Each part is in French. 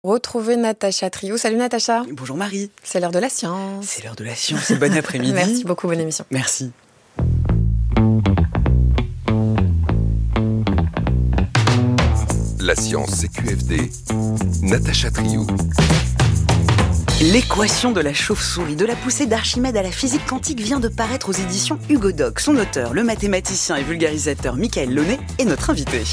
Retrouver Natacha Trio. Salut Natacha. Bonjour Marie. C'est l'heure de la science. C'est l'heure de la science et bon après-midi. Merci beaucoup, bonne émission. Merci. La science CQFD, Natacha Trio. L'équation de la chauve-souris, de la poussée d'Archimède à la physique quantique, vient de paraître aux éditions Hugo Doc. Son auteur, le mathématicien et vulgarisateur Michael Launay, est notre invité.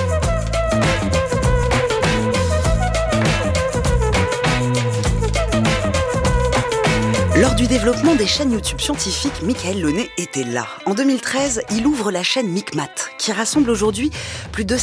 Lors du développement des chaînes YouTube scientifiques, Michael Launay était là. En 2013, il ouvre la chaîne MicMath, qui rassemble aujourd'hui plus de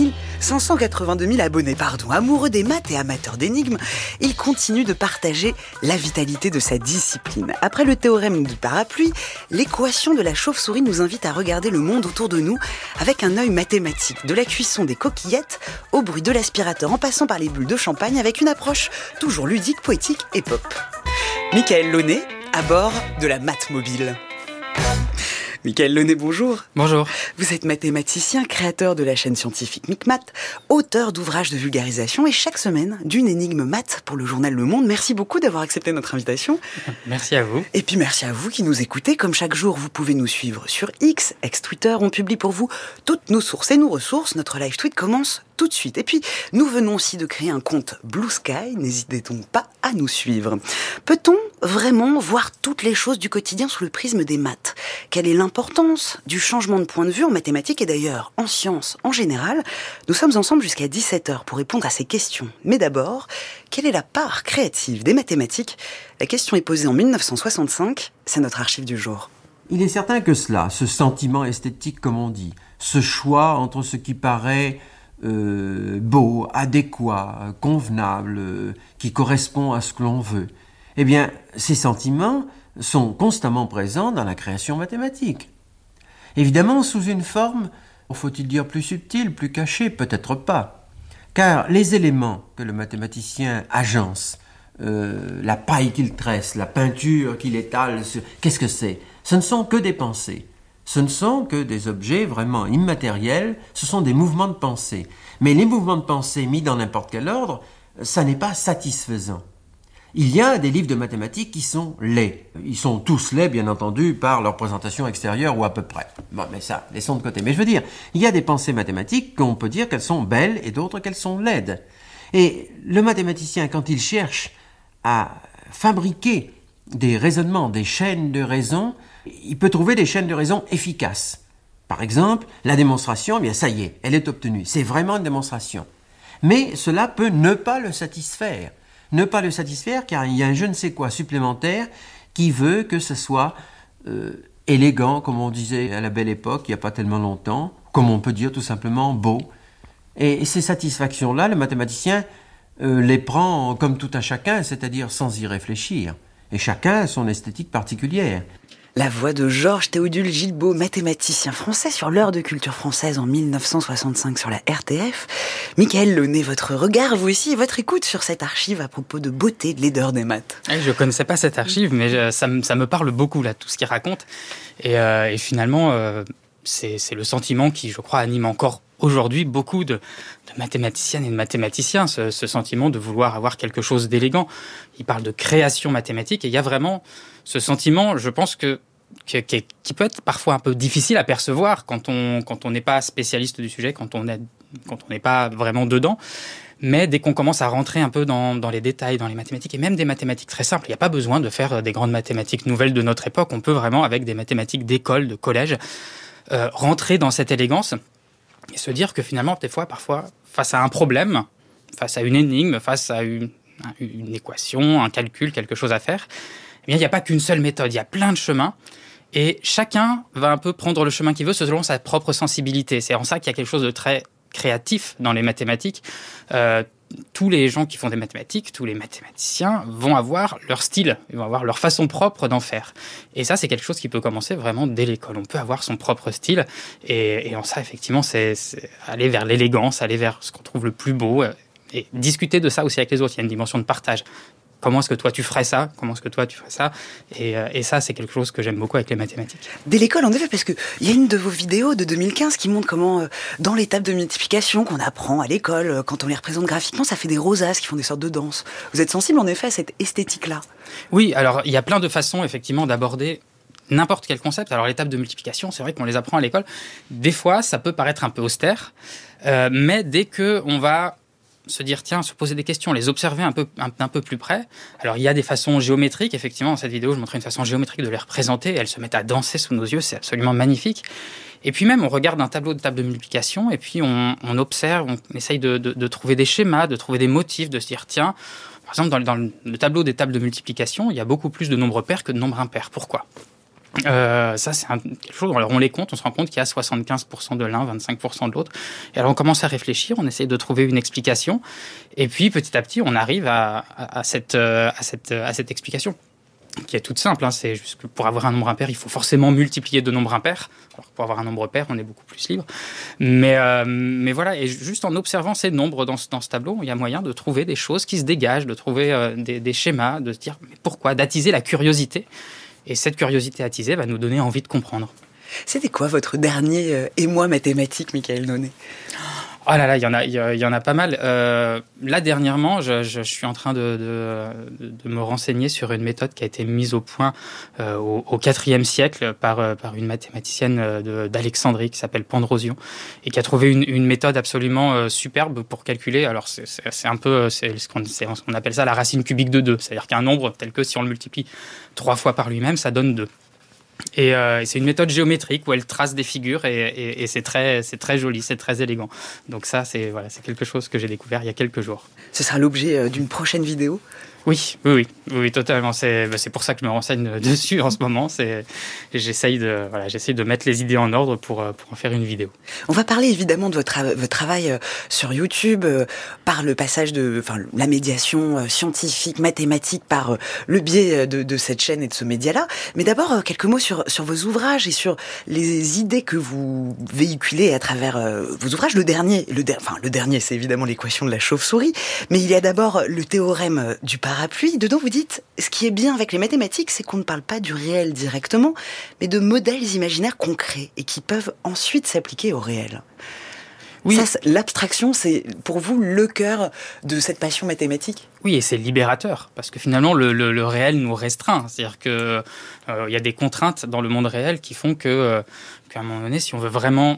582 000 abonnés. Amoureux des maths et amateur d'énigmes, il continue de partager la vitalité de sa discipline. Après le théorème du parapluie, l'équation de la chauve-souris nous invite à regarder le monde autour de nous avec un œil mathématique, de la cuisson des coquillettes au bruit de l'aspirateur en passant par les bulles de champagne, avec une approche toujours ludique, poétique et pop. Michael Launay, à bord de la Math Mobile. Michael Launay, bonjour. Bonjour. Vous êtes mathématicien, créateur de la chaîne scientifique MicMath, auteur d'ouvrages de vulgarisation et chaque semaine d'une énigme maths pour le journal Le Monde. Merci beaucoup d'avoir accepté notre invitation. Merci à vous. Et puis merci à vous qui nous écoutez. Comme chaque jour, vous pouvez nous suivre sur X, ex-Twitter. On publie pour vous toutes nos sources et nos ressources. Notre live tweet commence tout de suite. Et puis, nous venons aussi de créer un compte Blue Sky. N'hésitez donc pas à nous suivre. Peut-on vraiment voir toutes les choses du quotidien sous le prisme des maths ? Quelle est l'importance du changement de point de vue en mathématiques et d'ailleurs en sciences en général ? Nous sommes ensemble jusqu'à 17h pour répondre à ces questions. Mais d'abord, quelle est la part créative des mathématiques ? La question est posée en 1965. C'est notre archive du jour. Il est certain que cela, ce sentiment esthétique comme on dit, ce choix entre ce qui paraît beau, adéquat, convenable, qui correspond à ce que l'on veut, eh bien, ces sentiments sont constamment présents dans la création mathématique. Évidemment, sous une forme, faut-il dire plus subtile, plus cachée, peut-être pas. Car les éléments que le mathématicien agence, la paille qu'il tresse, la peinture qu'il étale, qu'est-ce que c'est ? Ce ne sont que des pensées. Ce ne sont que des objets vraiment immatériels, ce sont des mouvements de pensée. Mais les mouvements de pensée mis dans n'importe quel ordre, ça n'est pas satisfaisant. Il y a des livres de mathématiques qui sont laids. Ils sont tous laids, bien entendu, par leur présentation extérieure ou à peu près. Bon, mais ça, laissons de côté. Mais je veux dire, il y a des pensées mathématiques qu'on peut dire qu'elles sont belles et d'autres qu'elles sont laides. Et le mathématicien, quand il cherche à fabriquer des raisonnements, des chaînes de raison, il peut trouver des chaînes de raison efficaces. Par exemple, la démonstration, eh bien ça y est, elle est obtenue. C'est vraiment une démonstration. Mais cela peut ne pas le satisfaire. Ne pas le satisfaire car il y a un je ne sais quoi supplémentaire qui veut que ce soit élégant, comme on disait à la belle époque, il n'y a pas tellement longtemps, comme on peut dire tout simplement beau. Et ces satisfactions-là, le mathématicien les prend comme tout un chacun, c'est-à-dire sans y réfléchir. Et chacun a son esthétique particulière. La voix de Georges Théodule Gilbeau, mathématicien français sur l'heure de culture française en 1965 sur la RTF. Michael Launay, votre regard, vous aussi, et votre écoute sur cette archive à propos de beauté, de laideur des maths. Je ne connaissais pas cette archive, mais ça me parle beaucoup, là, tout ce qu'il raconte. Et finalement, c'est le sentiment qui, je crois, anime encore aujourd'hui beaucoup de mathématiciennes et de mathématiciens, ce sentiment de vouloir avoir quelque chose d'élégant. Il parle de création mathématique et il y a vraiment ce sentiment, je pense, qui peut être parfois un peu difficile à percevoir quand on n'est pas spécialiste du sujet, quand on n'est pas vraiment dedans. Mais dès qu'on commence à rentrer un peu dans les détails, dans les mathématiques, et même des mathématiques très simples, il n'y a pas besoin de faire des grandes mathématiques nouvelles de notre époque. On peut vraiment, avec des mathématiques d'école, de collège, rentrer dans cette élégance et se dire que finalement, parfois, face à un problème, face à une énigme, face à une équation, un calcul, quelque chose à faire, eh bien, il n'y a pas qu'une seule méthode, il y a plein de chemins. Et chacun va un peu prendre le chemin qu'il veut selon sa propre sensibilité. C'est en ça qu'il y a quelque chose de très créatif dans les mathématiques. Tous les gens qui font des mathématiques, tous les mathématiciens vont avoir leur style, ils vont avoir leur façon propre d'en faire. Et ça, c'est quelque chose qui peut commencer vraiment dès l'école. On peut avoir son propre style. Et en ça, effectivement, c'est aller vers l'élégance, aller vers ce qu'on trouve le plus beau. Et discuter de ça aussi avec les autres. Il y a une dimension de partage. comment est-ce que toi tu ferais ça, comment est-ce que toi tu ferais ça, et ça c'est quelque chose que j'aime beaucoup avec les mathématiques. Dès l'école, en effet, parce qu'il y a une de vos vidéos de 2015 qui montre comment, dans les tables de multiplication qu'on apprend à l'école, quand on les représente graphiquement, ça fait des rosaces qui font des sortes de danses. Vous êtes sensible, en effet, à cette esthétique-là? Oui, alors il y a plein de façons, effectivement, d'aborder n'importe quel concept. Alors les tables de multiplication, c'est vrai qu'on les apprend à l'école. Des fois, ça peut paraître un peu austère, mais dès qu'on va se dire, tiens, se poser des questions, les observer un peu plus près. Alors, il y a des façons géométriques. Effectivement, dans cette vidéo, je montrais une façon géométrique de les représenter. Elles se mettent à danser sous nos yeux. C'est absolument magnifique. Et puis même, on regarde un tableau de table de multiplication et puis on observe, on essaye de trouver des schémas, de trouver des motifs, de se dire, tiens, par exemple, dans le tableau des tables de multiplication, il y a beaucoup plus de nombres pairs que de nombres impairs. Pourquoi ? Ça, c'est quelque chose. Alors, on les compte, on se rend compte qu'il y a 75% de l'un, 25% de l'autre. Et alors, on commence à réfléchir, on essaye de trouver une explication. Et puis, petit à petit, on arrive à cette explication, qui est toute simple. C'est juste que pour avoir un nombre impair, il faut forcément multiplier deux nombres impairs. Alors, pour avoir un nombre pair, on est beaucoup plus libre. Mais voilà, et juste en observant ces nombres dans ce tableau, il y a moyen de trouver des choses qui se dégagent, de trouver des schémas, de se dire mais pourquoi, d'attiser la curiosité. Et cette curiosité attisée va nous donner envie de comprendre. C'était quoi votre dernier émoi mathématique, Michaël Nonnet? Oh là là, il y en a pas mal. Là, dernièrement, je suis en train de me renseigner sur une méthode qui a été mise au point au IVe siècle par une mathématicienne d'Alexandrie qui s'appelle Pandrosion et qui a trouvé une méthode absolument superbe pour calculer. Alors, c'est un peu, on appelle ça la racine cubique de 2. C'est-à-dire qu'un nombre tel que si on le multiplie 3 fois par lui-même, ça donne 2. Et c'est une méthode géométrique où elle trace des figures et c'est très joli, c'est très élégant. Donc ça, c'est quelque chose que j'ai découvert il y a quelques jours. Ce sera l'objet d'une prochaine vidéo? Oui, totalement. C'est pour ça que je me renseigne dessus en ce moment. J'essaye de mettre les idées en ordre pour en faire une vidéo. On va parler évidemment de votre travail sur YouTube, par le passage la médiation scientifique, mathématique, par le biais de cette chaîne et de ce média-là. Mais d'abord, quelques mots sur vos ouvrages et sur les idées que vous véhiculez à travers vos ouvrages. Le dernier, c'est évidemment l'équation de la chauve-souris. Mais il y a d'abord le théorème du parapluie. Dedans, vous dites, ce qui est bien avec les mathématiques, c'est qu'on ne parle pas du réel directement, mais de modèles imaginaires concrets et qui peuvent ensuite s'appliquer au réel. Oui. Ça, l'abstraction, c'est pour vous le cœur de cette passion mathématique? Oui, et c'est libérateur, parce que finalement, le réel nous restreint. C'est-à-dire qu'il y a des contraintes dans le monde réel qui font qu'à un moment donné, si on veut vraiment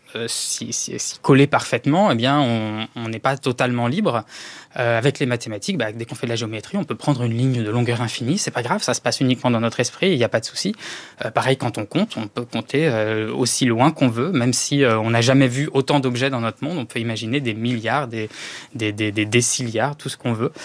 s'y coller parfaitement, eh bien, on n'est pas totalement libre. Avec les mathématiques, dès qu'on fait de la géométrie, on peut prendre une ligne de longueur infinie, c'est pas grave, ça se passe uniquement dans notre esprit, il n'y a pas de souci. Pareil, quand on compte, on peut compter aussi loin qu'on veut, même si on n'a jamais vu autant d'objets dans notre monde, on peut imaginer des milliards, des décilliards, tout ce qu'on veut.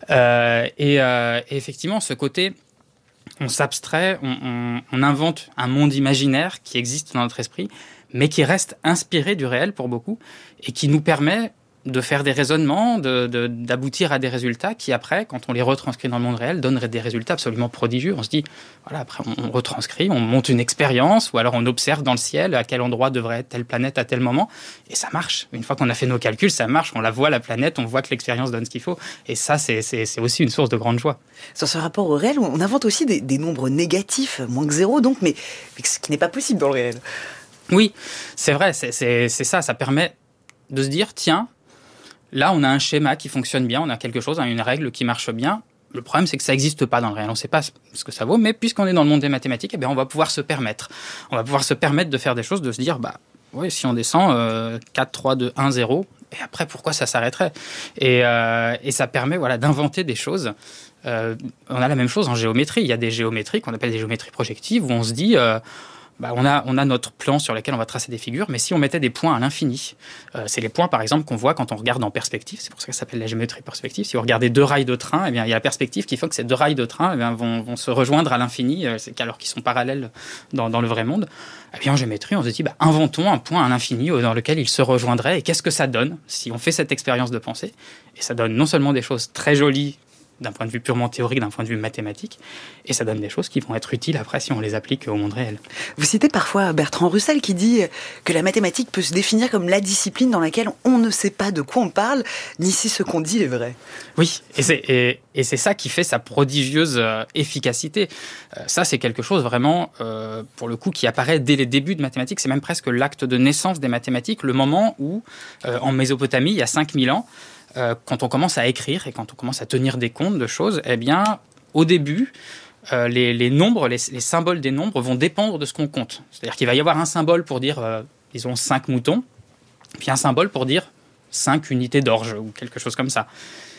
Et effectivement, ce côté, on s'abstrait, on invente un monde imaginaire qui existe dans notre esprit, mais qui reste inspiré du réel pour beaucoup, et qui nous permet de faire des raisonnements, d'aboutir à des résultats qui, après, quand on les retranscrit dans le monde réel, donneraient des résultats absolument prodigieux. On se dit, voilà, après, on retranscrit, on monte une expérience, ou alors on observe dans le ciel à quel endroit devrait être telle planète à tel moment, et ça marche. Une fois qu'on a fait nos calculs, ça marche, on la voit, la planète, on voit que l'expérience donne ce qu'il faut, et ça, c'est aussi une source de grande joie. Sur ce rapport au réel, on invente aussi des nombres négatifs, moins que 0, donc, mais ce qui n'est pas possible dans le réel. Oui, c'est vrai, c'est ça, ça permet de se dire, tiens, là, on a un schéma qui fonctionne bien, on a quelque chose, une règle qui marche bien. Le problème, c'est que ça n'existe pas dans le réel. On ne sait pas ce que ça vaut, mais puisqu'on est dans le monde des mathématiques, on va pouvoir se permettre. On va pouvoir se permettre de faire des choses, de se dire, oui, si on descend 4, 3, 2, 1, 0, et après, pourquoi ça s'arrêterait ? Et ça permet d'inventer des choses. On a la même chose en géométrie. Il y a des géométries qu'on appelle des géométries projectives, où on se dit... on a notre plan sur lequel on va tracer des figures, mais si on mettait des points à l'infini, c'est les points, par exemple, qu'on voit quand on regarde en perspective, c'est pour ça que ça s'appelle la géométrie perspective. Si vous regardez deux rails de train, il y a la perspective qui fait que ces deux rails de train vont se rejoindre à l'infini, alors qu'ils sont parallèles dans le vrai monde. En géométrie, on se dit, inventons un point à l'infini dans lequel ils se rejoindraient, et qu'est-ce que ça donne si on fait cette expérience de pensée ? Et ça donne non seulement des choses très jolies, d'un point de vue purement théorique, d'un point de vue mathématique, et ça donne des choses qui vont être utiles après si on les applique au monde réel. Vous citez parfois Bertrand Russell qui dit que la mathématique peut se définir comme la discipline dans laquelle on ne sait pas de quoi on parle, ni si ce qu'on dit est vrai. Oui, et c'est ça qui fait sa prodigieuse efficacité. Ça, c'est quelque chose vraiment, pour le coup, qui apparaît dès les débuts de mathématiques. C'est même presque l'acte de naissance des mathématiques, le moment où, en Mésopotamie, il y a 5000 ans, quand on commence à écrire et quand on commence à tenir des comptes de choses, eh bien, au début, les nombres, les symboles des nombres vont dépendre de ce qu'on compte. C'est-à-dire qu'il va y avoir un symbole pour dire, disons, 5 moutons, puis un symbole pour dire 5 unités d'orge ou quelque chose comme ça.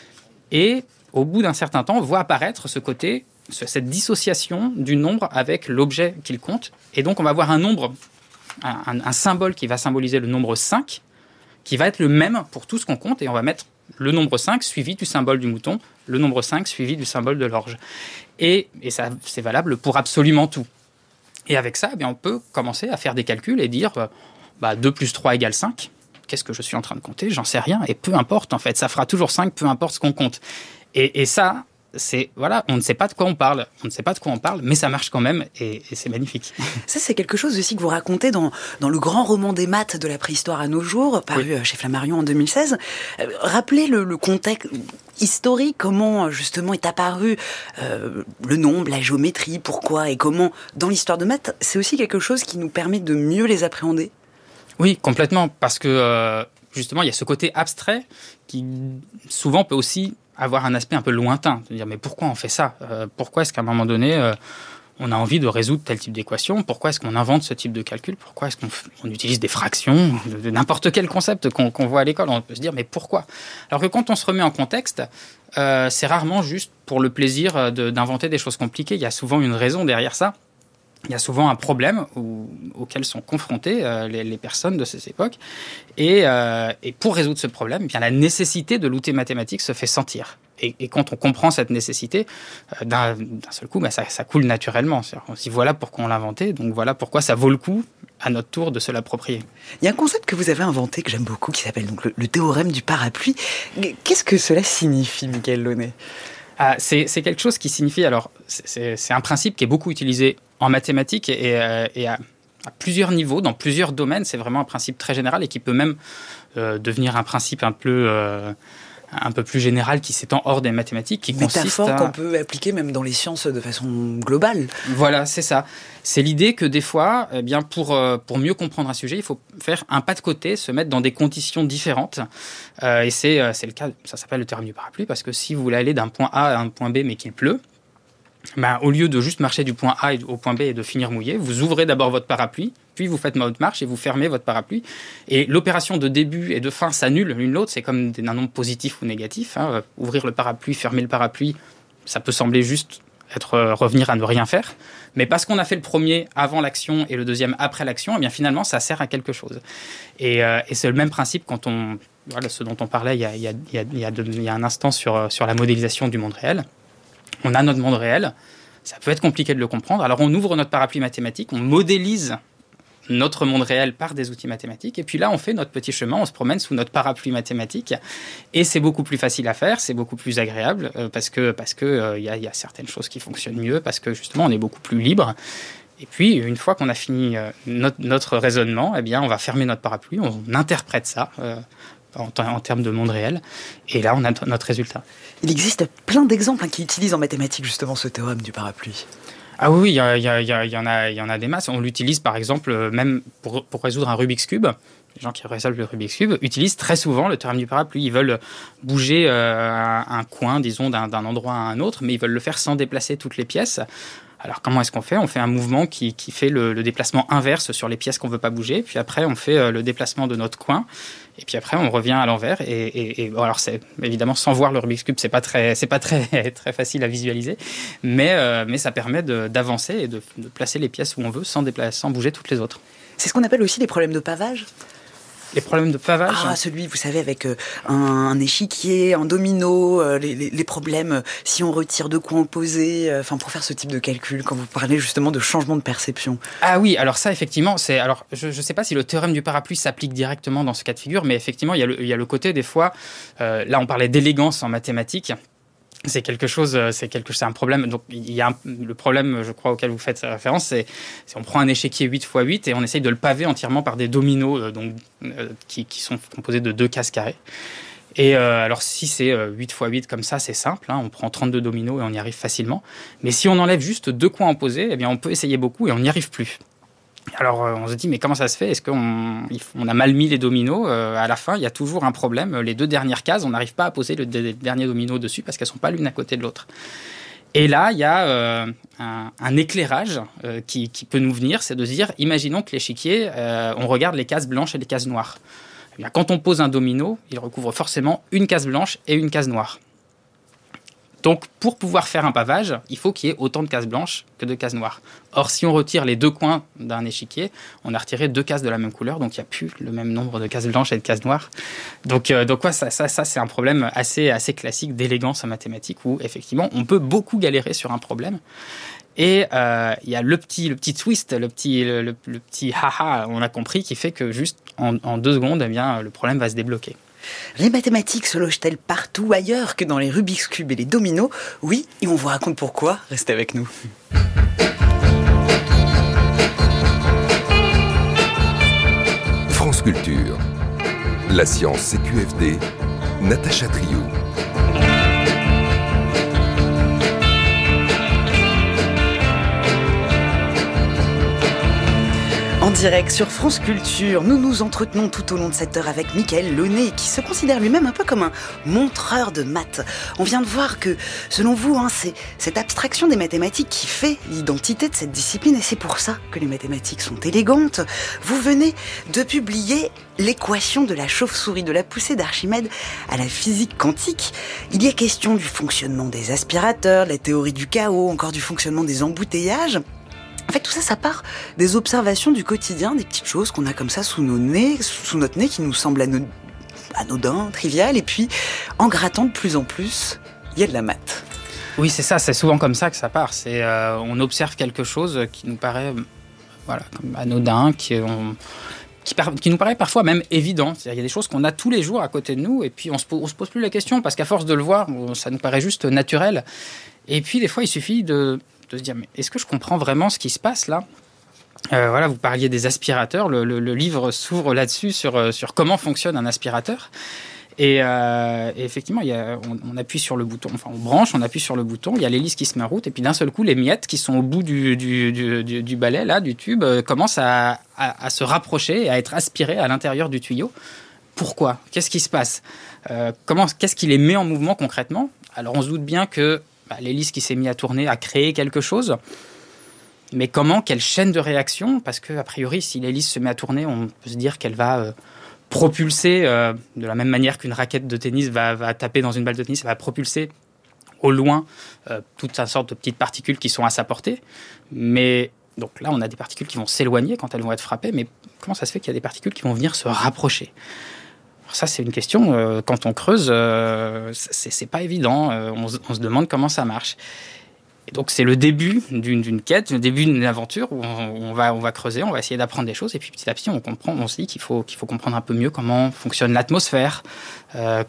Et au bout d'un certain temps, on voit apparaître ce côté, cette dissociation du nombre avec l'objet qu'il compte. Et donc, on va avoir un nombre, un symbole qui va symboliser le nombre 5, qui va être le même pour tout ce qu'on compte. Et on va mettre le nombre 5 suivi du symbole du mouton, le nombre 5 suivi du symbole de l'orge. Et ça, c'est valable pour absolument tout. Et avec ça, eh bien, on peut commencer à faire des calculs et dire 2 plus 3 égale 5. Qu'est-ce que je suis en train de compter ? J'en sais rien. Et peu importe, en fait. Ça fera toujours 5, peu importe ce qu'on compte. Et ça, c'est, voilà, on ne sait pas de quoi on parle. On ne sait pas de quoi on parle, mais ça marche quand même et c'est magnifique. Ça, c'est quelque chose aussi que vous racontez dans le grand roman des maths de la préhistoire à nos jours, paru chez Flammarion en 2016. Rappelez le contexte historique, comment justement est apparu le nombre, la géométrie, pourquoi et comment, dans l'histoire de maths, c'est aussi quelque chose qui nous permet de mieux les appréhender. Oui, complètement, parce que justement, il y a ce côté abstrait qui souvent peut aussi avoir un aspect un peu lointain. De dire, mais pourquoi on fait ça ? Pourquoi est-ce qu'à un moment donné, on a envie de résoudre tel type d'équation ? Pourquoi est-ce qu'on invente ce type de calcul ? Pourquoi est-ce qu'on utilise des fractions de n'importe quel concept qu'on voit à l'école ? On peut se dire, mais pourquoi ? Alors que quand on se remet en contexte, c'est rarement juste pour le plaisir d'inventer des choses compliquées. Il y a souvent une raison derrière ça. Il y a souvent un problème auquel sont confrontées les personnes de ces époques. Et pour résoudre ce problème, eh bien, la nécessité de l'outil mathématique se fait sentir. Et quand on comprend cette nécessité, d'un seul coup, ça coule naturellement. On se dit, voilà pourquoi on l'a inventé, donc voilà pourquoi ça vaut le coup, à notre tour, de se l'approprier. Il y a un concept que vous avez inventé, que j'aime beaucoup, qui s'appelle donc le théorème du parapluie. Qu'est-ce que cela signifie, Mickaël Launay ? C'est quelque chose qui signifie... Alors, c'est un principe qui est beaucoup utilisé en mathématiques et à plusieurs niveaux, dans plusieurs domaines. C'est vraiment un principe très général et qui peut même devenir un principe un peu plus général qui s'étend hors des mathématiques, qui consiste à... qu'on peut appliquer même dans les sciences de façon globale. Voilà, c'est ça. C'est l'idée que des fois, eh bien, pour mieux comprendre un sujet, il faut faire un pas de côté, se mettre dans des conditions différentes. Et c'est le cas, ça s'appelle le théorème du parapluie, parce que si vous voulez aller d'un point A à un point B, mais qu'il pleut, au lieu de juste marcher du point A au point B et de finir mouillé, vous ouvrez d'abord votre parapluie, puis vous faites votre marche et vous fermez votre parapluie. Et l'opération de début et de fin s'annule l'une l'autre, c'est comme un nombre positif ou négatif. Ouvrir le parapluie, fermer le parapluie, ça peut sembler juste revenir à ne rien faire. Mais parce qu'on a fait le premier avant l'action et le deuxième après l'action, eh bien finalement, ça sert à quelque chose. Et c'est le même principe quand voilà, ce dont on parlait il y a un instant sur la modélisation du monde réel. On a notre monde réel, ça peut être compliqué de le comprendre. Alors on ouvre notre parapluie mathématique, on modélise notre monde réel par des outils mathématiques, et puis là on fait notre petit chemin, on se promène sous notre parapluie mathématique, et c'est beaucoup plus facile à faire, c'est beaucoup plus agréable, parce que y a certaines choses qui fonctionnent mieux, parce que justement on est beaucoup plus libre. Et puis une fois qu'on a fini notre raisonnement, eh bien on va fermer notre parapluie, on interprète ça en termes de monde réel, et là on a notre résultat. Il existe plein d'exemples qui utilisent en mathématiques justement ce théorème du parapluie. Ah oui, il y en a des masses. On l'utilise par exemple même pour résoudre un Rubik's Cube. Les gens qui résolvent le Rubik's Cube utilisent très souvent le théorème du parapluie. Ils veulent bouger un coin, disons, d'un endroit à un autre, mais ils veulent le faire sans déplacer toutes les pièces. Alors, comment est-ce qu'on fait ? On fait un mouvement qui fait le déplacement inverse sur les pièces qu'on ne veut pas bouger. Puis après, on fait le déplacement de notre coin. Et puis après, on revient à l'envers. Et bon, alors, c'est évidemment, sans voir le Rubik's Cube, c'est pas très facile à visualiser. Mais ça permet d'avancer et de placer les pièces où on veut sans bouger toutes les autres. C'est ce qu'on appelle aussi les problèmes de pavage ? Les problèmes de pavage. Celui, vous savez, avec un échiquier, un domino, les problèmes si on retire deux coins opposés, pour faire ce type de calcul, quand vous parlez justement de changement de perception. Ah oui, alors ça, effectivement, alors je ne sais pas si le théorème du parapluie s'applique directement dans ce cas de figure, mais effectivement, il y a le côté, des fois, là on parlait d'élégance en mathématiques. c'est un problème. Donc, il y a le problème, je crois, auquel vous faites référence, c'est on prend un échiquier 8x8 et on essaye de le paver entièrement par des dominos qui sont composés de 2 cases carrées. Et alors, si c'est 8x8 comme ça, c'est simple, on prend 32 dominos et on y arrive facilement. Mais si on enlève juste 2 coins opposés, eh bien, on peut essayer beaucoup et on n'y arrive plus. Alors, on se dit, mais comment ça se fait ? Est-ce qu'on a mal mis les dominos ? À la fin, il y a toujours un problème. Les 2 dernières cases, on n'arrive pas à poser le dernier domino dessus parce qu'elles ne sont pas l'une à côté de l'autre. Et là, il y a un éclairage qui peut nous venir, c'est de se dire, imaginons que l'échiquier, on regarde les cases blanches et les cases noires. Eh bien, quand on pose un domino, il recouvre forcément une case blanche et une case noire. Donc, pour pouvoir faire un pavage, il faut qu'il y ait autant de cases blanches que de cases noires. Or, si on retire les 2 coins d'un échiquier, on a retiré 2 cases de la même couleur, donc il n'y a plus le même nombre de cases blanches et de cases noires. Donc ça c'est un problème assez classique d'élégance en mathématiques, où effectivement, on peut beaucoup galérer sur un problème. Et il y a le petit twist, le petit haha, on a compris, qui fait que juste en 2 secondes, eh bien, le problème va se débloquer. Les mathématiques se logent-elles partout ailleurs que dans les Rubik's Cube et les dominos ? Oui, et on vous raconte pourquoi. Restez avec nous. France Culture. La science CQFD. Natacha Triou. En direct sur France Culture, nous nous entretenons tout au long de cette heure avec Michael Launay, qui se considère lui-même un peu comme un montreur de maths. On vient de voir que, selon vous, c'est cette abstraction des mathématiques qui fait l'identité de cette discipline, et c'est pour ça que les mathématiques sont élégantes. Vous venez de publier l'équation de la chauve-souris, de la poussée d'Archimède à la physique quantique. Il y a question du fonctionnement des aspirateurs, de la théorie du chaos, encore du fonctionnement des embouteillages. En fait, tout ça, ça part des observations du quotidien, des petites choses qu'on a comme ça sous notre nez, qui nous semblent anodin, trivial, et puis, en grattant de plus en plus, il y a de la maths. Oui, c'est ça, c'est souvent comme ça que ça part. On observe quelque chose qui nous paraît comme anodin, qui nous paraît parfois même évident. C'est-à-dire, il y a des choses qu'on a tous les jours à côté de nous, et puis on se pose plus la question, parce qu'à force de le voir, ça nous paraît juste naturel. Et puis, des fois, il suffit de se dire, mais est-ce que je comprends vraiment ce qui se passe là ? Vous parliez des aspirateurs, le livre s'ouvre là-dessus sur comment fonctionne un aspirateur. Et effectivement, on appuie sur le bouton, on branche, on appuie sur le bouton, il y a l'hélice qui se met en route, et puis d'un seul coup, les miettes qui sont au bout du balai, là, du tube, commencent à se rapprocher et à être aspirées à l'intérieur du tuyau. Pourquoi ? Qu'est-ce qui se passe ? Qu'est-ce qui les met en mouvement concrètement ? Alors, on se doute bien que l'hélice qui s'est mise à tourner a créé quelque chose. Mais comment ? Quelle chaîne de réaction ? Parce qu'a priori, si l'hélice se met à tourner, on peut se dire qu'elle va propulser, de la même manière qu'une raquette de tennis va taper dans une balle de tennis, elle va propulser au loin toute une sorte de petites particules qui sont à sa portée. Mais donc là, on a des particules qui vont s'éloigner quand elles vont être frappées. Mais comment ça se fait qu'il y a des particules qui vont venir se rapprocher ? Ça, c'est une question, quand on creuse, c'est pas évident. On se demande comment ça marche. Et donc, c'est le début d'une quête, le début d'une aventure où on va creuser, on va essayer d'apprendre des choses. Et puis, petit à petit, on se dit qu'il faut comprendre un peu mieux comment fonctionne l'atmosphère, de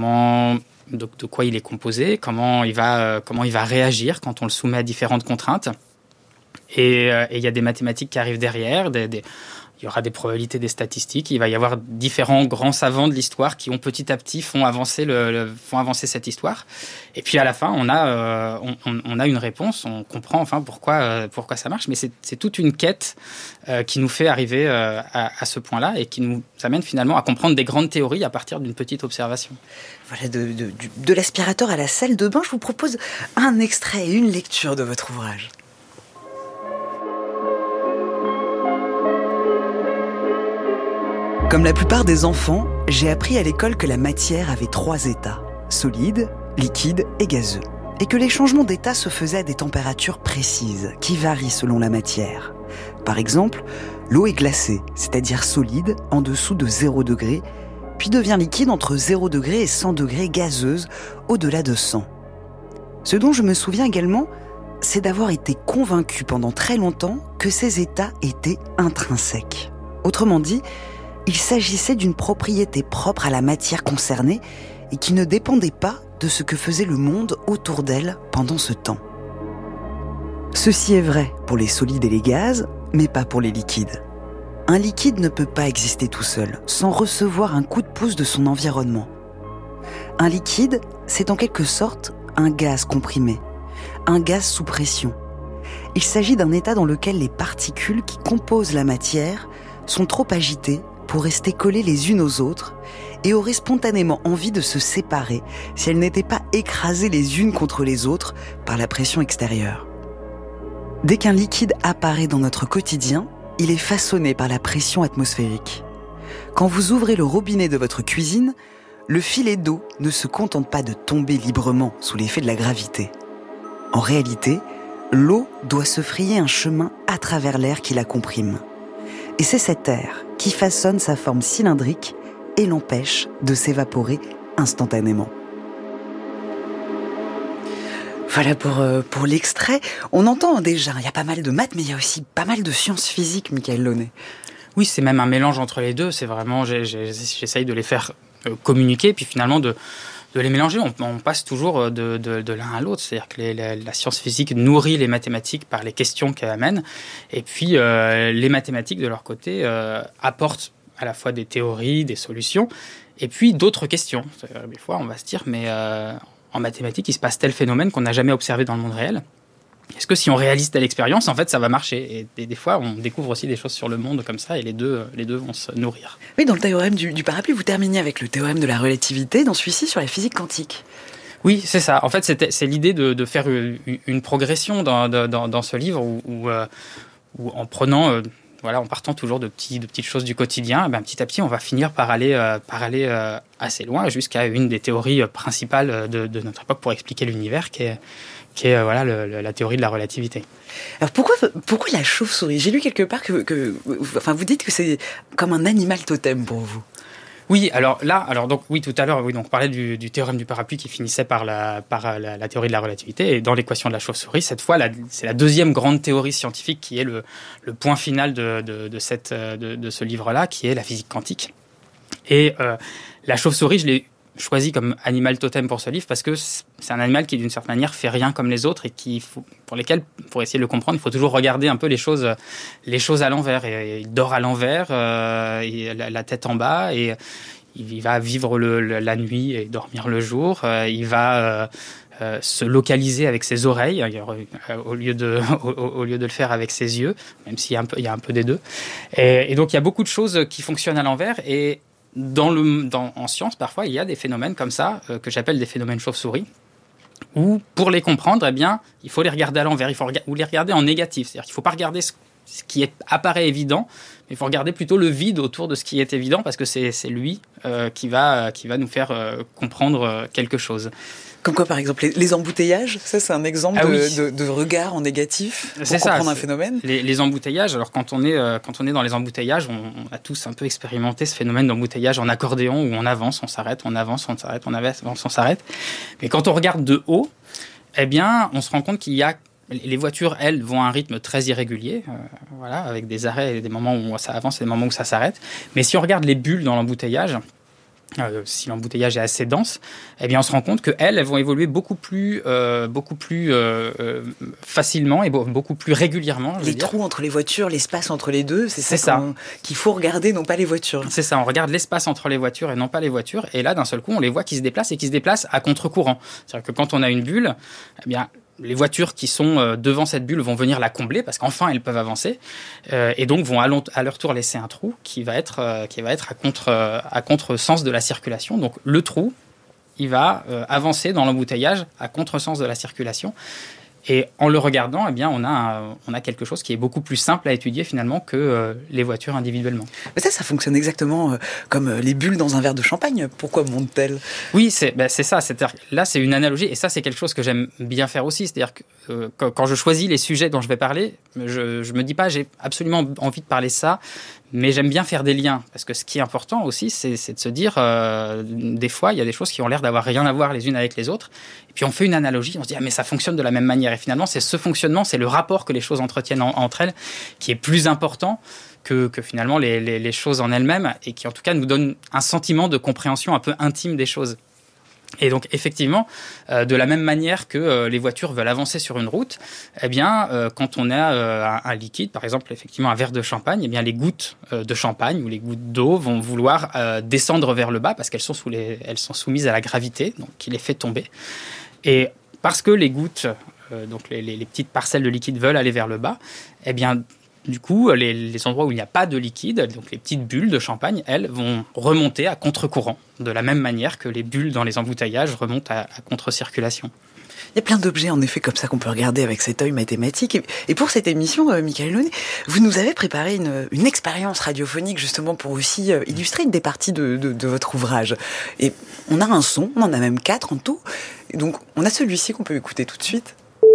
quoi il est composé, comment il va réagir quand on le soumet à différentes contraintes. Et il y a des mathématiques qui arrivent derrière, il y aura des probabilités, des statistiques. Il va y avoir différents grands savants de l'histoire qui ont petit à petit font avancer cette histoire. Et puis à la fin, on a une réponse. On comprend enfin pourquoi ça marche. Mais c'est toute une quête qui nous fait arriver à ce point-là et qui nous amène finalement à comprendre des grandes théories à partir d'une petite observation. Voilà, de l'aspirateur à la salle de bain, je vous propose un extrait et une lecture de votre ouvrage. Comme la plupart des enfants, j'ai appris à l'école que la matière avait 3 états, solide, liquide et gazeux, et que les changements d'état se faisaient à des températures précises, qui varient selon la matière. Par exemple, l'eau est glacée, c'est-à-dire solide, en dessous de 0 degré, puis devient liquide entre 0 degré et 100 degrés, gazeuse, au-delà de 100. Ce dont je me souviens également, c'est d'avoir été convaincu pendant très longtemps que ces états étaient intrinsèques. Autrement dit, il s'agissait d'une propriété propre à la matière concernée et qui ne dépendait pas de ce que faisait le monde autour d'elle pendant ce temps. Ceci est vrai pour les solides et les gaz, mais pas pour les liquides. Un liquide ne peut pas exister tout seul, sans recevoir un coup de pouce de son environnement. Un liquide, c'est en quelque sorte un gaz comprimé, un gaz sous pression. Il s'agit d'un état dans lequel les particules qui composent la matière sont trop agitées pour rester collées les unes aux autres et auraient spontanément envie de se séparer si elles n'étaient pas écrasées les unes contre les autres par la pression extérieure. Dès qu'un liquide apparaît dans notre quotidien, il est façonné par la pression atmosphérique. Quand vous ouvrez le robinet de votre cuisine, le filet d'eau ne se contente pas de tomber librement sous l'effet de la gravité. En réalité, l'eau doit se frayer un chemin à travers l'air qui la comprime. Et c'est cet air qui façonne sa forme cylindrique et l'empêche de s'évaporer instantanément. Voilà pour l'extrait. On entend déjà, il y a pas mal de maths, mais il y a aussi pas mal de sciences physiques, Michael Launay. Oui, c'est même un mélange entre les deux. C'est vraiment, j'essaye de les faire communiquer, puis finalement de les mélanger. On passe toujours de l'un à l'autre. C'est-à-dire que la science physique nourrit les mathématiques par les questions qu'elle amène. Et puis, les mathématiques, de leur côté, apportent à la fois des théories, des solutions, et puis d'autres questions. Des fois, on va se dire, mais en mathématiques, il se passe tel phénomène qu'on n'a jamais observé dans le monde réel. Est-ce que si on réalise telle expérience, en fait, ça va marcher ? Et des fois, on découvre aussi des choses sur le monde comme ça, et les deux vont se nourrir. Oui, dans le théorème du parapluie, vous terminez avec le théorème de la relativité, dans celui-ci sur la physique quantique. Oui, c'est ça. En fait, c'est l'idée de faire une progression dans ce livre où en prenant... en partant toujours de petites choses du quotidien, petit à petit, on va finir par aller assez loin, jusqu'à une des théories principales de notre époque pour expliquer l'univers, qui est la théorie de la relativité. Alors pourquoi la chauve-souris ? J'ai lu quelque part que vous dites que c'est comme un animal totem pour vous. Oui, tout à l'heure, on parlait du théorème du parapluie qui finissait par la théorie de la relativité. Et dans l'équation de la chauve-souris, cette fois, c'est la deuxième grande théorie scientifique qui est le point final de ce livre-là, qui est la physique quantique. Et la chauve-souris, je l'ai choisi comme animal totem pour ce livre parce que c'est un animal qui, d'une certaine manière, fait rien comme les autres et pour lesquels, pour essayer de le comprendre, il faut toujours regarder un peu les choses à l'envers. Et il dort à l'envers, la tête en bas, et il va vivre la nuit et dormir le jour. Il va se localiser avec ses oreilles au lieu de le faire avec ses yeux, même s'il y a un peu des deux. Et donc, il y a beaucoup de choses qui fonctionnent à l'envers. Et en science, parfois, il y a des phénomènes comme ça, que j'appelle des phénomènes chauve-souris, où, pour les comprendre, il faut les regarder à l'envers, ou les regarder en négatif. C'est-à-dire qu'il ne faut pas regarder ce qui apparaît évident, mais il faut regarder plutôt le vide autour de ce qui est évident, parce que c'est lui qui va nous faire comprendre quelque chose. Comme quoi, par exemple, les embouteillages, ça c'est un exemple de regard en négatif pour comprendre un phénomène. Les embouteillages, alors quand on est dans les embouteillages, on a tous un peu expérimenté ce phénomène d'embouteillage en accordéon où on avance, on s'arrête, on avance, on s'arrête, on avance, on s'arrête. Mais quand on regarde de haut, on se rend compte qu'il y a les voitures, elles, vont à un rythme très irrégulier, avec des arrêts et des moments où ça avance et des moments où ça s'arrête. Mais si on regarde les bulles dans l'embouteillage, si l'embouteillage est assez dense, on se rend compte qu'elles vont évoluer beaucoup plus facilement et beaucoup plus régulièrement. Les trous entre les voitures, l'espace entre les deux, c'est ça qu'il faut regarder, non pas les voitures. C'est ça, on regarde l'espace entre les voitures et non pas les voitures. Et là, d'un seul coup, on les voit qui se déplacent et qui se déplacent à contre-courant. C'est-à-dire que quand on a une bulle, les voitures qui sont devant cette bulle vont venir la combler parce qu'enfin elles peuvent avancer et donc vont à leur tour laisser un trou qui va être à contre-sens de la circulation. Donc le trou, il va avancer dans l'embouteillage à contre-sens de la circulation. Et en le regardant, on a quelque chose qui est beaucoup plus simple à étudier finalement que les voitures individuellement. Mais ça fonctionne exactement comme les bulles dans un verre de champagne. Pourquoi montent-elles ? Oui, c'est ça. Là, c'est une analogie. Et ça, c'est quelque chose que j'aime bien faire aussi. C'est-à-dire que quand je choisis les sujets dont je vais parler, je me dis pas j'ai absolument envie de parler de ça, mais j'aime bien faire des liens. Parce que ce qui est important aussi, c'est de se dire, des fois, il y a des choses qui ont l'air d'avoir rien à voir les unes avec les autres. Et puis on fait une analogie, on se dit mais ça fonctionne de la même manière. Et finalement, c'est ce fonctionnement, c'est le rapport que les choses entretiennent entre elles qui est plus important que finalement les choses en elles-mêmes et qui en tout cas nous donne un sentiment de compréhension un peu intime des choses. Et donc, effectivement, de la même manière que les voitures veulent avancer sur une route, eh bien, quand on a un liquide, par exemple, effectivement, un verre de champagne, eh bien, les gouttes de champagne ou les gouttes d'eau vont vouloir descendre vers le bas parce qu'elles sont elles sont soumises à la gravité, donc qui les fait tomber. Et parce que les gouttes, donc les petites parcelles de liquide veulent aller vers le bas, eh bien, du coup, les endroits où il n'y a pas de liquide, donc les petites bulles de champagne, elles vont remonter à contre-courant, de la même manière que les bulles dans les embouteillages remontent à contre-circulation. Il y a plein d'objets, en effet, comme ça qu'on peut regarder avec cet œil mathématique. Et pour cette émission, Michaël Launay, vous nous avez préparé une expérience radiophonique, justement, pour aussi illustrer des parties de votre ouvrage. Et on a un son, on en a même 4 en tout. Et donc, on a celui-ci qu'on peut écouter tout de suite.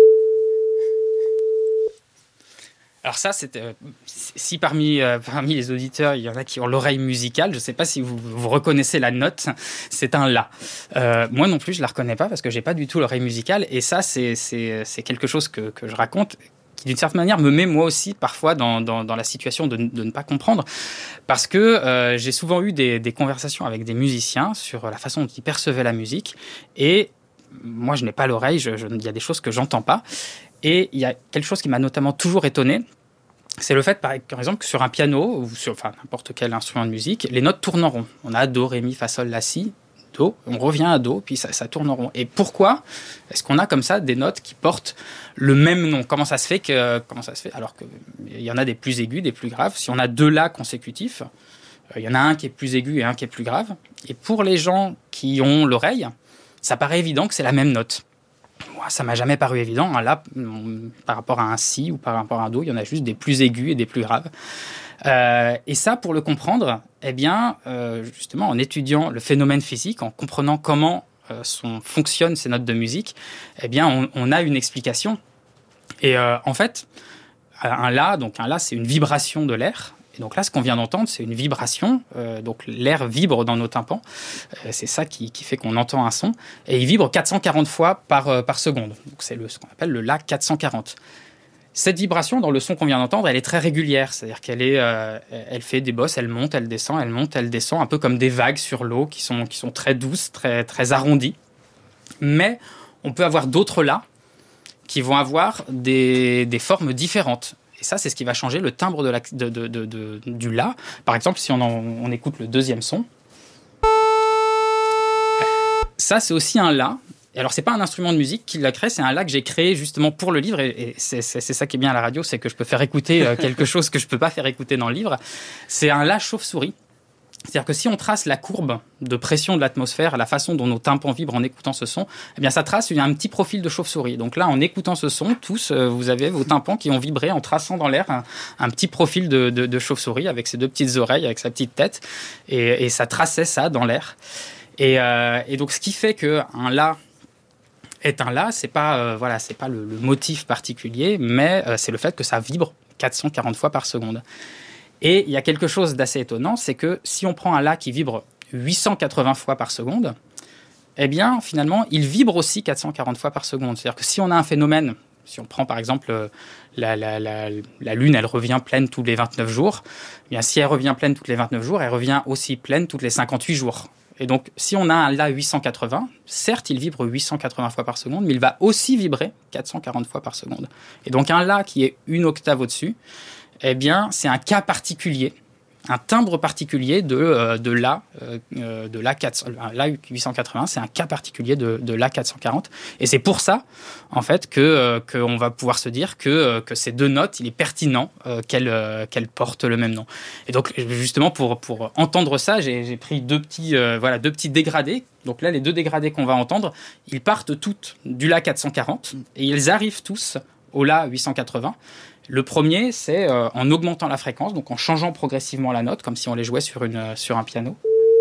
Alors ça, si parmi les auditeurs, il y en a qui ont l'oreille musicale, je ne sais pas si vous reconnaissez la note, c'est un La. Moi non plus, je ne la reconnais pas parce que je n'ai pas du tout l'oreille musicale. Et ça, c'est quelque chose que je raconte qui, d'une certaine manière, me met moi aussi parfois dans la situation de ne pas comprendre. Parce que j'ai souvent eu des conversations avec des musiciens sur la façon dont ils percevaient la musique. Et moi, je n'ai pas l'oreille, il y a des choses que je n'entends pas. Et il y a quelque chose qui m'a notamment toujours étonné, c'est le fait, par exemple, que sur un piano, ou sur n'importe quel instrument de musique, les notes tournent en rond. On a Do, Ré, Mi, Fa, Sol, La, Si, Do, on revient à Do, puis ça tourne en rond. Et pourquoi est-ce qu'on a comme ça des notes qui portent le même nom ? Comment ça se fait alors qu'il y en a des plus aigus, des plus graves. Si on a 2 La consécutifs, il y en a un qui est plus aigu et un qui est plus grave. Et pour les gens qui ont l'oreille, ça paraît évident que c'est la même note. Moi, ça m'a jamais paru évident. Là, par rapport à un Si ou par rapport à un Do, il y en a juste des plus aigus et des plus graves. Et ça, pour le comprendre, eh bien, justement, en étudiant le phénomène physique, en comprenant comment fonctionnent ces notes de musique, eh bien, on a une explication. Et en fait, un La, c'est une vibration de l'air. Et donc là, ce qu'on vient d'entendre, c'est une vibration. Donc l'air vibre dans nos tympans. C'est ça qui fait qu'on entend un son. Et il vibre 440 fois par seconde. Donc c'est ce qu'on appelle le La 440. Cette vibration, dans le son qu'on vient d'entendre, elle est très régulière. C'est-à-dire elle fait des bosses, elle monte, elle descend, un peu comme des vagues sur l'eau qui sont très douces, très, très arrondies. Mais on peut avoir d'autres La qui vont avoir des formes différentes. Et ça, c'est ce qui va changer le timbre du La. Par exemple, si on écoute le deuxième son, ça, c'est aussi un La. Et alors, c'est pas un instrument de musique qui l'a créé, c'est un La que j'ai créé justement pour le livre. Et c'est ça qui est bien à la radio, c'est que je peux faire écouter quelque chose que je peux pas faire écouter dans le livre. C'est un La chauve-souris. C'est-à-dire que si on trace la courbe de pression de l'atmosphère, la façon dont nos tympans vibrent en écoutant ce son, eh bien ça trace un petit profil de chauve-souris. Donc là, en écoutant ce son, tous, vous avez vos tympans qui ont vibré en traçant dans l'air un petit profil de chauve-souris avec ses 2 petites oreilles, avec sa petite tête. Et ça traçait ça dans l'air. Et donc, ce qui fait qu'un La est un La, c'est pas le motif particulier, mais c'est le fait que ça vibre 440 fois par seconde. Et il y a quelque chose d'assez étonnant, c'est que si on prend un La qui vibre 880 fois par seconde, eh bien, finalement, il vibre aussi 440 fois par seconde. C'est-à-dire que si on a un phénomène, si on prend par exemple la Lune, elle revient pleine tous les 29 jours, eh bien, si elle revient pleine tous les 29 jours, elle revient aussi pleine tous les 58 jours. Et donc, si on a un La 880, certes, il vibre 880 fois par seconde, mais il va aussi vibrer 440 fois par seconde. Et donc, un La qui est une octave au-dessus, eh bien, c'est un cas particulier, un timbre particulier de La 880, c'est un cas particulier de La 440. Et c'est pour ça, en fait, qu'on va pouvoir se dire que ces 2 notes, il est pertinent qu'elles portent le même nom. Et donc, justement, pour entendre ça, j'ai pris 2 petits dégradés. Donc là, les 2 dégradés qu'on va entendre, ils partent toutes du La 440 et ils arrivent tous au La 880. Le premier, c'est en augmentant la fréquence, donc en changeant progressivement la note, comme si on les jouait sur un piano.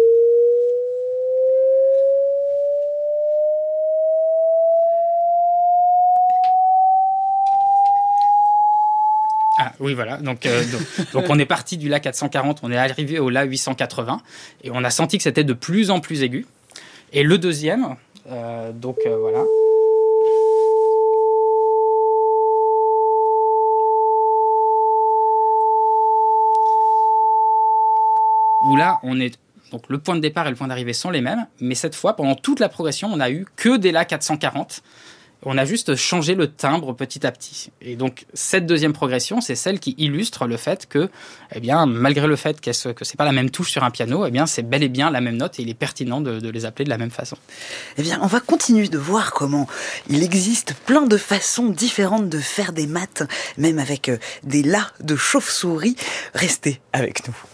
Ah oui, voilà. Donc on est parti du La 440, on est arrivé au La 880, et on a senti que c'était de plus en plus aigu. Et le deuxième, voilà. Où là, on est Donc le point de départ et le point d'arrivée sont les mêmes, mais cette fois, pendant toute la progression, on n'a eu que des La 440. On a juste changé le timbre petit à petit. Et donc, cette deuxième progression, c'est celle qui illustre le fait que, eh bien, malgré le fait que c'est pas la même touche sur un piano, eh bien, c'est bel et bien la même note et il est pertinent de les appeler de la même façon. Eh bien, on va continuer de voir comment il existe plein de façons différentes de faire des maths, même avec des La de chauve-souris. Restez avec nous.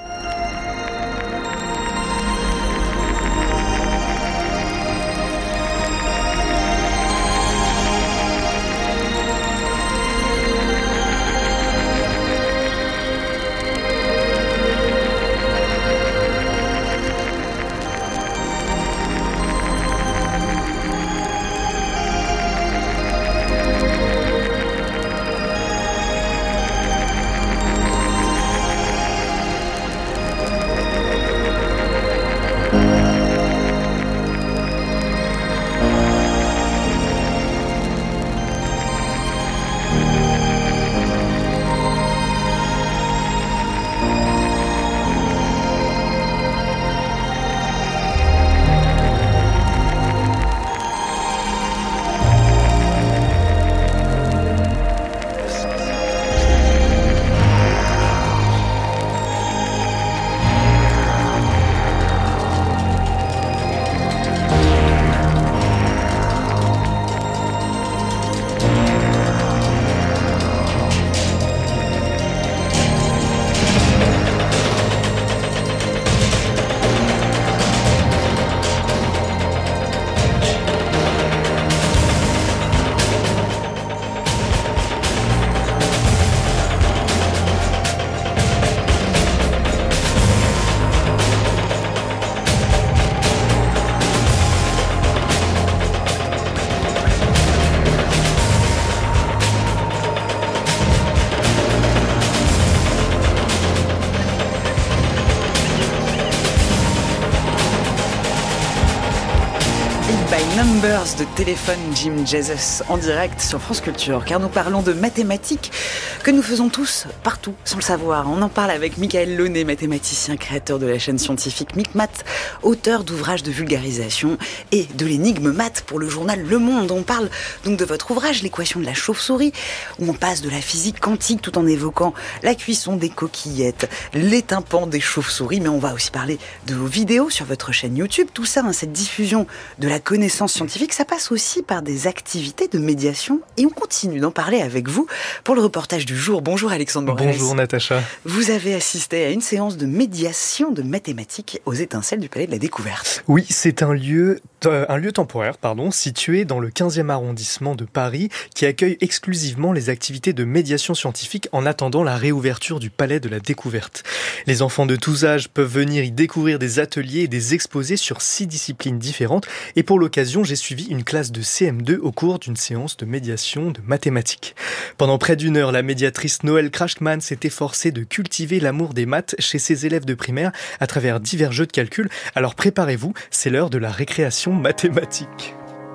Numbers de Téléphone Jim Jesus en direct sur France Culture, car nous parlons de mathématiques que nous faisons tous, partout, sans le savoir. On en parle avec Michael Launay, mathématicien, créateur de la chaîne scientifique MicMath, auteur d'ouvrages de vulgarisation et de l'énigme maths pour le journal Le Monde. On parle donc de votre ouvrage, l'équation de la chauve-souris, où on passe de la physique quantique tout en évoquant la cuisson des coquillettes, les tympans des chauves-souris, mais on va aussi parler de vos vidéos sur votre chaîne YouTube. Tout ça, cette diffusion de la connaissance scientifique, ça passe aussi par des activités de médiation et on continue d'en parler avec vous pour le reportage du jour. Bonjour Alexandre Borel. Bonjour Natacha. Vous avez assisté à une séance de médiation de mathématiques aux Étincelles du Palais de la Découverte. Oui, c'est un lieu temporaire, situé dans le 15e arrondissement de Paris, qui accueille exclusivement les activités de médiation scientifique en attendant la réouverture du Palais de la Découverte. Les enfants de tous âges peuvent venir y découvrir des ateliers et des exposés sur 6 disciplines différentes. Et pour l'occasion, j'ai suivi une classe de CM2 au cours d'une séance de médiation de mathématiques. Pendant près d'une heure, la médiatrice Noël Krachman s'est efforcée de cultiver l'amour des maths chez ses élèves de primaire à travers divers jeux de calcul. Alors préparez-vous, c'est l'heure de la récréation mathématique.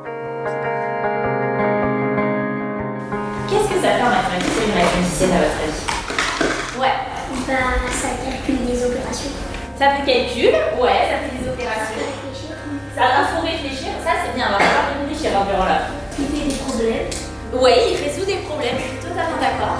Qu'est-ce que ça fait en mathématiques une mathématicienne à votre avis? Ouais. Ça calcule des opérations. Ça fait calcul, ouais, ça fait des opérations. Ça faut réfléchir, ça c'est bien, on va falloir réfléchir environ là. Il fait des problèmes. Ouais, il résout des problèmes, je suis totalement d'accord.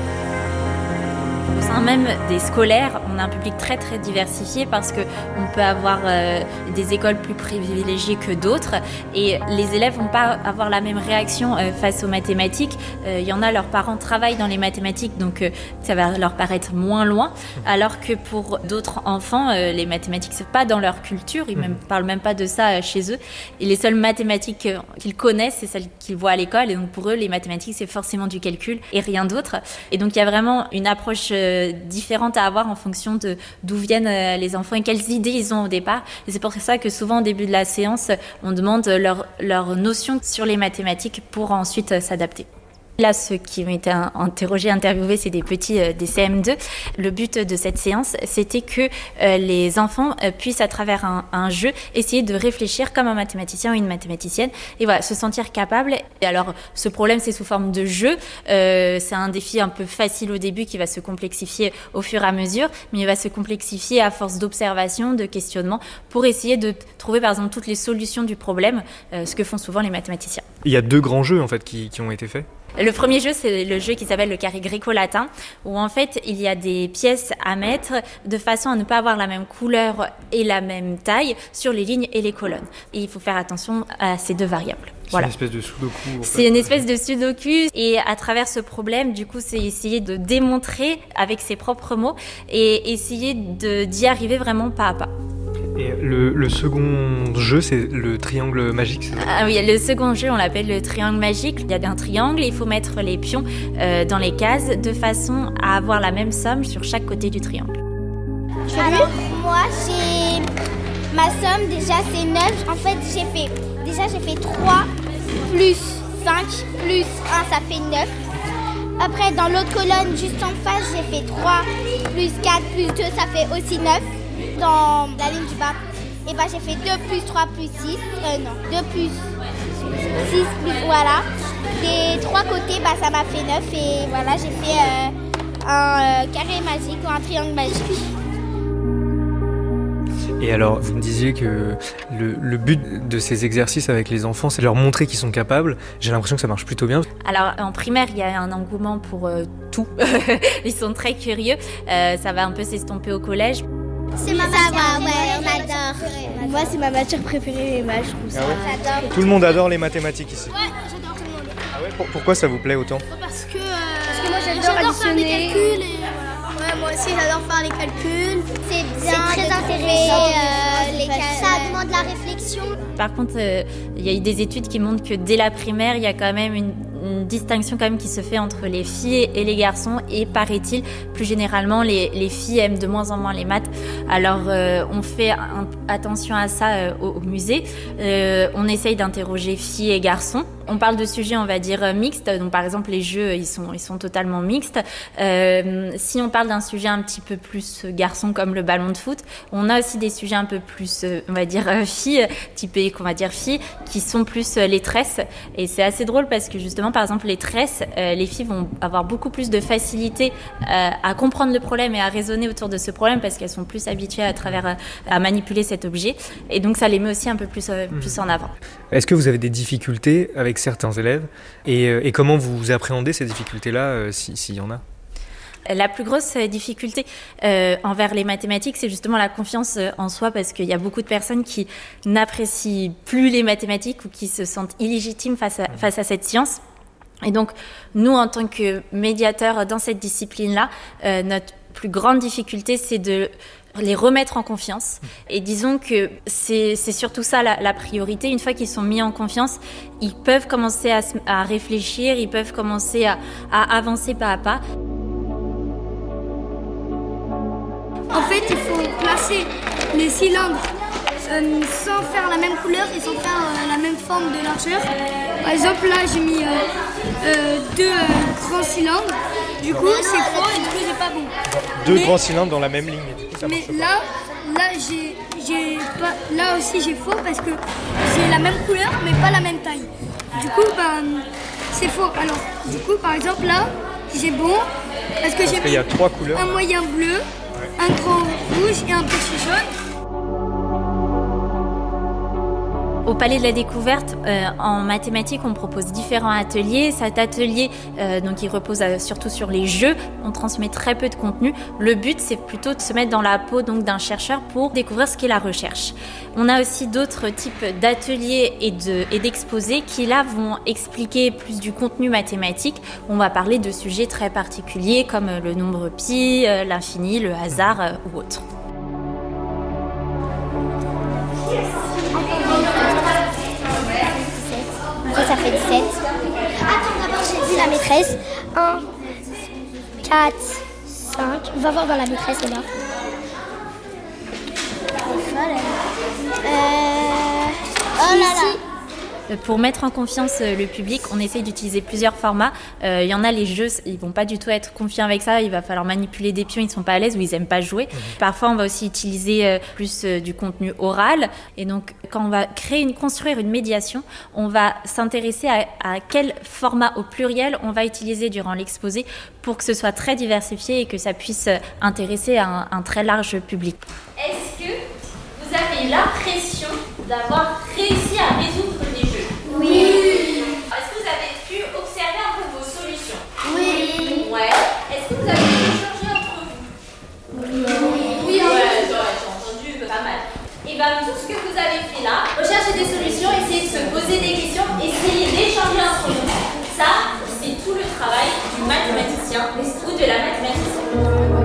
Au sein même des scolaires, on a un public très très diversifié parce qu'on peut avoir des écoles plus privilégiées que d'autres et les élèves vont pas avoir la même réaction face aux mathématiques. Il y en a, leurs parents travaillent dans les mathématiques donc ça va leur paraître moins loin, alors que pour d'autres enfants, les mathématiques c'est pas dans leur culture, ils ne parlent même pas de ça chez eux et les seules mathématiques qu'ils connaissent c'est celles qu'ils voient à l'école et donc pour eux les mathématiques c'est forcément du calcul et rien d'autre et donc il y a vraiment une approche différentes à avoir en fonction de d'où viennent les enfants et quelles idées ils ont au départ. Et c'est pour ça que souvent au début de la séance, on demande leur notion sur les mathématiques pour ensuite s'adapter. Là, ceux qui ont été interviewés, c'est des petits des CM2. Le but de cette séance, c'était que les enfants puissent, à travers un jeu, essayer de réfléchir comme un mathématicien ou une mathématicienne et voilà, se sentir capable. Et alors, ce problème, c'est sous forme de jeu. C'est un défi un peu facile au début qui va se complexifier au fur et à mesure, mais il va se complexifier à force d'observation, de questionnement, pour essayer de trouver, par exemple, toutes les solutions du problème, ce que font souvent les mathématiciens. Il y a 2 grands jeux en fait qui ont été faits. Le premier jeu, c'est le jeu qui s'appelle le carré gréco-latin, où en fait, il y a des pièces à mettre de façon à ne pas avoir la même couleur et la même taille sur les lignes et les colonnes. Et il faut faire attention à ces 2 variables. Voilà. C'est une espèce de sudoku. C'est une espèce de sudoku. Et à travers ce problème, du coup, c'est essayer de démontrer avec ses propres mots et essayer d'y arriver vraiment pas à pas. Et le second jeu, c'est le triangle magique, c'est ça ? Ah oui, le second jeu, on l'appelle le triangle magique. Il y a un triangle et il faut mettre les pions dans les cases de façon à avoir la même somme sur chaque côté du triangle. Alors, moi, j'ai ma somme, déjà, c'est 9. En fait, j'ai fait 3 plus 5 plus 1, ça fait 9. Après, dans l'autre colonne, juste en face, j'ai fait 3 plus 4 plus 2, ça fait aussi 9. Dans la ligne du bas, et bah j'ai fait 2 plus 3 plus 6, 2 plus 6 plus, voilà. Des 3 côtés, bah ça m'a fait 9 et voilà, j'ai fait un carré magique ou un triangle magique. Et alors, vous me disiez que le but de ces exercices avec les enfants, c'est de leur montrer qu'ils sont capables. J'ai l'impression que ça marche plutôt bien. Alors, en primaire, il y a un engouement pour tout. Ils sont très curieux. Ça va un peu s'estomper au collège. C'est ma matière préférée, on adore. Moi, c'est ma matière préférée, les maths, je trouve ça. J'adore. Tout le monde adore les mathématiques ici. Ouais, j'adore tout le monde. Ah ouais, pourquoi ça vous plaît autant ? Parce que moi, j'adore faire des calculs. Et voilà. Ouais, moi aussi, j'adore faire les calculs. C'est très intéressant. Ça demande la réflexion. Par contre, il y a eu des études qui montrent que dès la primaire, il y a quand même une distinction quand même qui se fait entre les filles et les garçons et paraît-il, plus généralement, les filles aiment de moins en moins les maths. Alors, on fait attention à ça au musée. On essaye d'interroger filles et garçons. On parle de sujets, on va dire, mixtes. Donc, par exemple, les jeux, ils sont totalement mixtes. Si on parle d'un sujet un petit peu plus garçon, comme le ballon de foot, on a aussi des sujets un peu plus, on va dire, filles, typés, qu'on va dire filles, qui sont plus les tresses. Et c'est assez drôle parce que, justement, par exemple, les tresses, les filles vont avoir beaucoup plus de facilité à comprendre le problème et à raisonner autour de ce problème parce qu'elles sont plus habituées à manipuler cet objet. Et donc, ça les met aussi un peu plus en avant. Est-ce que vous avez des difficultés avec certains élèves et comment vous appréhendez ces difficultés-là, s'il y en a ? La plus grosse difficulté envers les mathématiques, c'est justement la confiance en soi parce qu'il y a beaucoup de personnes qui n'apprécient plus les mathématiques ou qui se sentent illégitimes face à cette science. Et donc, nous, en tant que médiateurs dans cette discipline-là, notre plus grande difficulté, c'est de les remettre en confiance. Et disons que c'est surtout ça la priorité. Une fois qu'ils sont mis en confiance, ils peuvent commencer à réfléchir, ils peuvent commencer à avancer pas à pas. En fait, il faut placer les cylindres sans faire la même couleur et sans faire la même forme de largeur. Par exemple, là, j'ai mis 2 grands cylindres. Du coup, c'est faux et du coup, c'est pas bon. 2 grands cylindres dans la même ligne. Et du coup, ça marche là aussi, j'ai faux parce que j'ai la même couleur mais pas la même taille. Du coup, c'est faux. Alors, du coup, par exemple, là, j'ai bon parce que j'ai mis y a 3 couleurs. Un moyen bleu, un grand rouge et un petit jaune. Au Palais de la Découverte, en mathématiques, on propose différents ateliers. Cet atelier, donc, il repose surtout sur les jeux. On transmet très peu de contenu. Le but, c'est plutôt de se mettre dans la peau donc d'un chercheur pour découvrir ce qu'est la recherche. On a aussi d'autres types d'ateliers et d'exposés qui, là, vont expliquer plus du contenu mathématique. On va parler de sujets très particuliers comme le nombre pi, l'infini, le hasard ou autre. Ça fait 17. Attends, d'abord j'ai dit la maîtresse. 1, 4, 5. Va voir dans la maîtresse, là. Oh là là. Pour mettre en confiance le public, on essaye d'utiliser plusieurs formats. Il y en a, les jeux, ils vont pas du tout être confiants avec ça. Il va falloir manipuler des pions, ils sont pas à l'aise ou ils aiment pas jouer. Parfois, on va aussi utiliser plus du contenu oral. Et donc, quand on va construire une médiation, on va s'intéresser à quel format au pluriel on va utiliser durant l'exposé pour que ce soit très diversifié et que ça puisse intéresser un très large public. Est-ce que vous avez l'impression d'avoir réussi à résoudre des jeux? Oui. Est-ce que vous avez pu observer un peu vos solutions? Oui. Ouais. Est-ce que vous avez échangé entre vous? Oui. Ouais, j'ai entendu pas mal. Et bien, tout ce que vous avez fait là, rechercher des solutions, essayer de se poser des questions, essayer d'échanger entre vous. Ça, c'est tout le travail du mathématicien ou de la mathématicienne.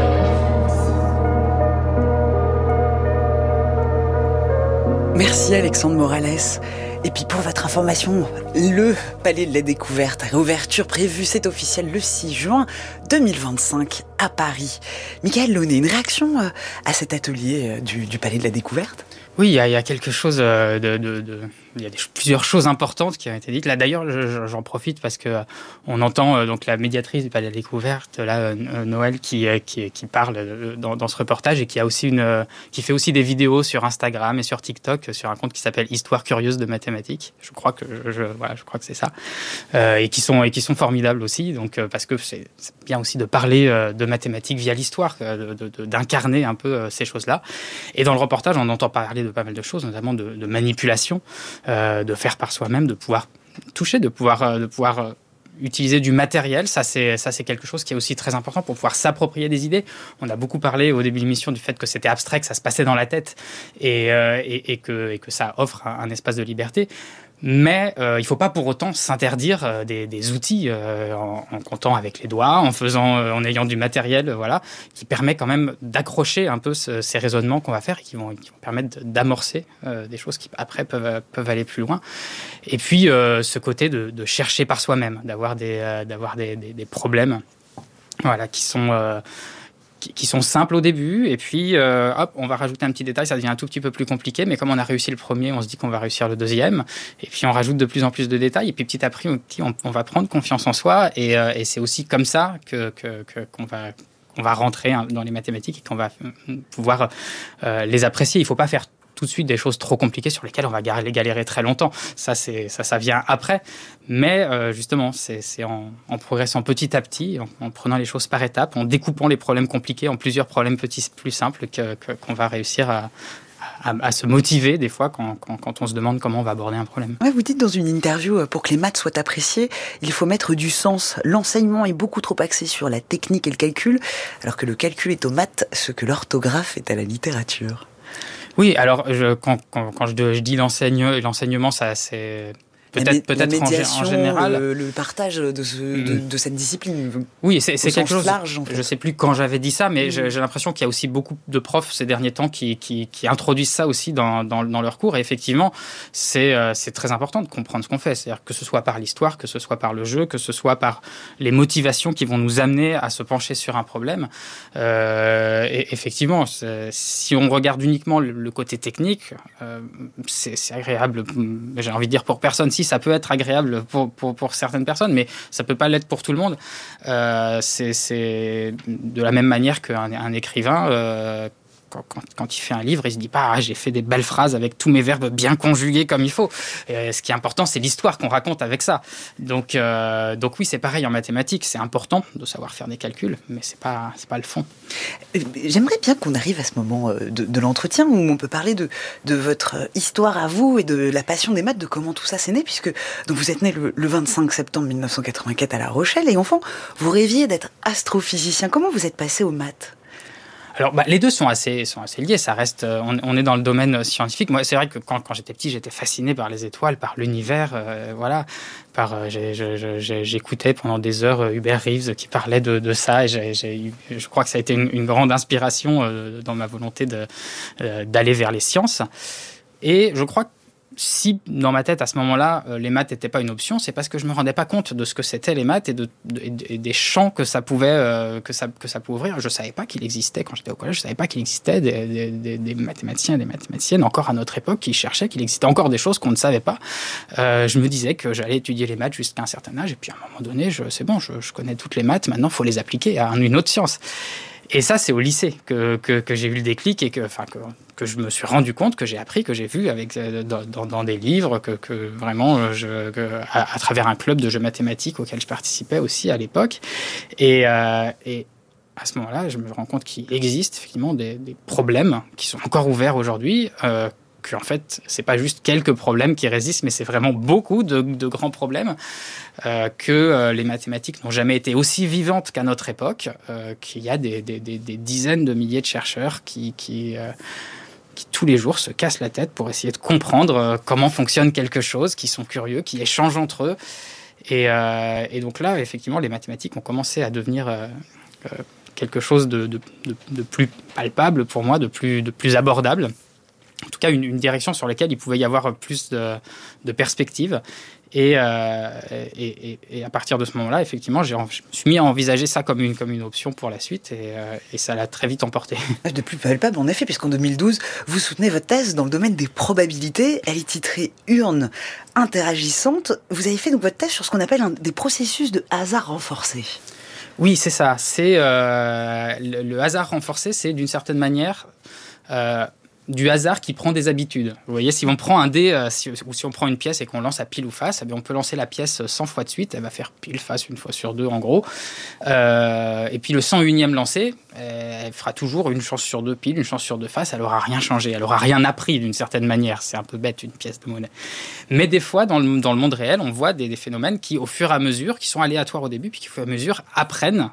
Merci Alexandre Morales. Et puis pour votre information, le Palais de la Découverte, réouverture prévue, c'est officiel le 6 juin 2025 à Paris. Michael Launay, une réaction à cet atelier du Palais de la Découverte ? Oui, il y a quelque chose il y a plusieurs choses importantes qui ont été dites. Là, d'ailleurs, j'en profite parce que on entend donc la médiatrice du Palais de la Découverte, là, Noël, qui parle dans ce reportage et qui fait aussi des vidéos sur Instagram et sur TikTok sur un compte qui s'appelle Histoire curieuse de mathématiques. Je crois que c'est ça, et qui sont formidables aussi. Donc parce que c'est bien aussi de parler de mathématiques via l'histoire, d'incarner un peu ces choses-là. Et dans le reportage, on entend parler de pas mal de choses, notamment de manipulation. De faire par soi-même, de pouvoir toucher, de pouvoir utiliser du matériel. Ça c'est quelque chose qui est aussi très important pour pouvoir s'approprier des idées. On a beaucoup parlé au début de l'émission du fait que c'était abstrait, que ça se passait dans la tête et que ça offre un espace de liberté. Mais il ne faut pas pour autant s'interdire des outils en comptant avec les doigts, en ayant du matériel, qui permet quand même d'accrocher un peu ces raisonnements qu'on va faire et qui vont permettre d'amorcer des choses qui après peuvent aller plus loin. Et puis ce côté de chercher par soi-même, d'avoir des problèmes, qui sont simples au début, et puis on va rajouter un petit détail, ça devient un tout petit peu plus compliqué, mais comme on a réussi le premier, on se dit qu'on va réussir le deuxième, et puis on rajoute de plus en plus de détails, et puis petit à petit, on va prendre confiance en soi, et c'est aussi comme ça qu'on va rentrer dans les mathématiques et qu'on va pouvoir les apprécier. Il ne faut pas faire tout de suite des choses trop compliquées sur lesquelles on va galérer très longtemps. Ça vient après. Mais justement, c'est en progressant petit à petit, en prenant les choses par étapes, en découpant les problèmes compliqués en plusieurs problèmes petits plus simples qu'on va réussir à se motiver des fois quand on se demande comment on va aborder un problème. Ouais, vous dites dans une interview, pour que les maths soient appréciées, il faut mettre du sens. L'enseignement est beaucoup trop axé sur la technique et le calcul, alors que le calcul est aux maths ce que l'orthographe est à la littérature. Oui, alors quand je dis l'enseignement, ça c'est peut-être la médiation, en général. Le partage de cette discipline. Oui, c'est quelque chose large, en fait. Je sais plus quand j'avais dit ça, mais j'ai l'impression qu'il y a aussi beaucoup de profs ces derniers temps qui introduisent ça aussi dans leurs cours. Et effectivement, c'est très important de comprendre ce qu'on fait. C'est-à-dire que ce soit par l'histoire, que ce soit par le jeu, que ce soit par les motivations qui vont nous amener à se pencher sur un problème. Et effectivement, si on regarde uniquement le côté technique, c'est agréable, j'ai envie de dire pour personne. Si, ça peut être agréable pour certaines personnes, mais ça peut pas l'être pour tout le monde. C'est de la même manière qu'un écrivain, quand il fait un livre, il se dit pas j'ai fait des belles phrases avec tous mes verbes bien conjugués comme il faut. Et ce qui est important, c'est l'histoire qu'on raconte avec ça. Donc oui, c'est pareil en mathématiques. C'est important de savoir faire des calculs, mais c'est pas le fond. J'aimerais bien qu'on arrive à ce moment de l'entretien où on peut parler de votre histoire à vous et de la passion des maths, de comment tout ça s'est né, puisque donc vous êtes né le 25 septembre 1984 à La Rochelle et enfant, vous rêviez d'être astrophysicien. Comment vous êtes passé aux maths ? Alors, les deux sont assez liés. Ça reste, on est dans le domaine scientifique. Moi, c'est vrai que quand j'étais petit, j'étais fasciné par les étoiles, par l'univers, j'écoutais pendant des heures Hubert Reeves qui parlait de ça, et je crois que ça a été une grande inspiration dans ma volonté d'aller vers les sciences. Et je crois que si dans ma tête à ce moment-là les maths n'étaient pas une option, c'est parce que je me rendais pas compte de ce que c'était les maths et des champs que ça pouvait ouvrir. Je savais pas qu'il existait quand j'étais au collège. Je savais pas qu'il existait des mathématiciens et des mathématiciennes encore à notre époque qui cherchaient qu'il existait encore des choses qu'on ne savait pas. Je me disais que j'allais étudier les maths jusqu'à un certain âge et puis à un moment donné, c'est bon, je connais toutes les maths. Maintenant, faut les appliquer à une autre science. Et ça, c'est au lycée que j'ai eu le déclic et que je me suis rendu compte, que j'ai appris, que j'ai vu dans des livres, que vraiment, à travers un club de jeux mathématiques auquel je participais aussi à l'époque. Et à ce moment-là, je me rends compte qu'il existe effectivement des problèmes qui sont encore ouverts aujourd'hui, qu'en fait, c'est pas juste quelques problèmes qui résistent, mais c'est vraiment beaucoup de grands problèmes, que les mathématiques n'ont jamais été aussi vivantes qu'à notre époque, qu'il y a des dizaines de milliers de chercheurs qui tous les jours se cassent la tête pour essayer de comprendre comment fonctionne quelque chose, qui sont curieux, qui échangent entre eux. Et donc là, effectivement, les mathématiques ont commencé à devenir quelque chose de plus palpable pour moi, de plus abordable. En tout cas, une direction sur laquelle il pouvait y avoir plus de perspectives. Et à partir de ce moment-là, effectivement, je me suis mis à envisager ça comme une option pour la suite et ça l'a très vite emporté. De plus palpable, en effet, puisqu'en 2012, vous soutenez votre thèse dans le domaine des probabilités. Elle est titrée « Urne interagissante ». Vous avez fait donc votre thèse sur ce qu'on appelle des processus de hasard renforcé. Oui, c'est ça. C'est le hasard renforcé, c'est d'une certaine manière du hasard qui prend des habitudes. Vous voyez, si on prend un dé, ou si on prend une pièce et qu'on lance à pile ou face, on peut lancer la pièce 100 fois de suite, elle va faire pile face une fois sur deux en gros. Et puis le 101e lancé, elle fera toujours une chance sur deux pile, une chance sur deux face, elle n'aura rien changé, elle n'aura rien appris d'une certaine manière. C'est un peu bête une pièce de monnaie. Mais des fois, dans le monde réel, on voit des phénomènes qui, au fur et à mesure, qui sont aléatoires au début, puis qui, au fur et à mesure, apprennent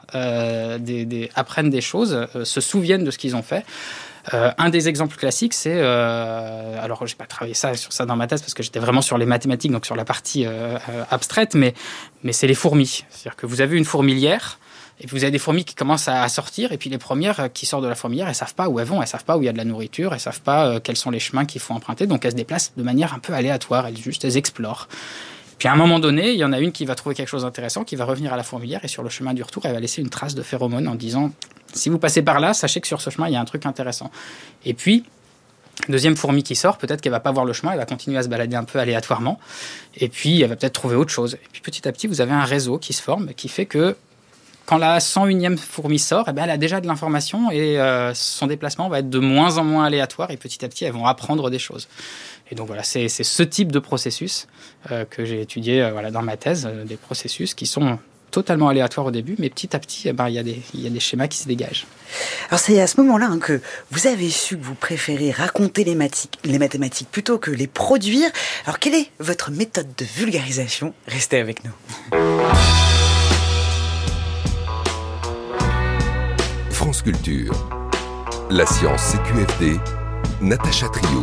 des choses, se souviennent de ce qu'ils ont fait. Un des exemples classiques, c'est... alors, je n'ai pas travaillé sur ça dans ma thèse parce que j'étais vraiment sur les mathématiques, donc sur la partie abstraite, mais c'est les fourmis. C'est-à-dire que vous avez une fourmilière, et puis vous avez des fourmis qui commencent à sortir, et puis les premières qui sortent de la fourmilière, elles ne savent pas où elles vont, elles ne savent pas où il y a de la nourriture, elles ne savent pas quels sont les chemins qu'il faut emprunter, donc elles se déplacent de manière un peu aléatoire, elles explorent. Puis à un moment donné, il y en a une qui va trouver quelque chose d'intéressant, qui va revenir à la fourmilière, et sur le chemin du retour, elle va laisser une trace de phéromone en disant... Si vous passez par là, sachez que sur ce chemin, il y a un truc intéressant. Et puis, deuxième fourmi qui sort, peut-être qu'elle ne va pas voir le chemin, elle va continuer à se balader un peu aléatoirement. Et puis, elle va peut-être trouver autre chose. Et puis, petit à petit, vous avez un réseau qui se forme, qui fait que quand la 101e fourmi sort, elle a déjà de l'information et son déplacement va être de moins en moins aléatoire. Et petit à petit, elles vont apprendre des choses. Et donc voilà, c'est ce type de processus que j'ai étudié dans ma thèse, des processus qui sont... totalement aléatoire au début, mais petit à petit, il y a des schémas qui se dégagent. Alors c'est à ce moment-là que vous avez su que vous préférez raconter les mathématiques plutôt que les produire. Alors quelle est votre méthode de vulgarisation ? Restez avec nous. France Culture. La science CQFD. Natacha Trio.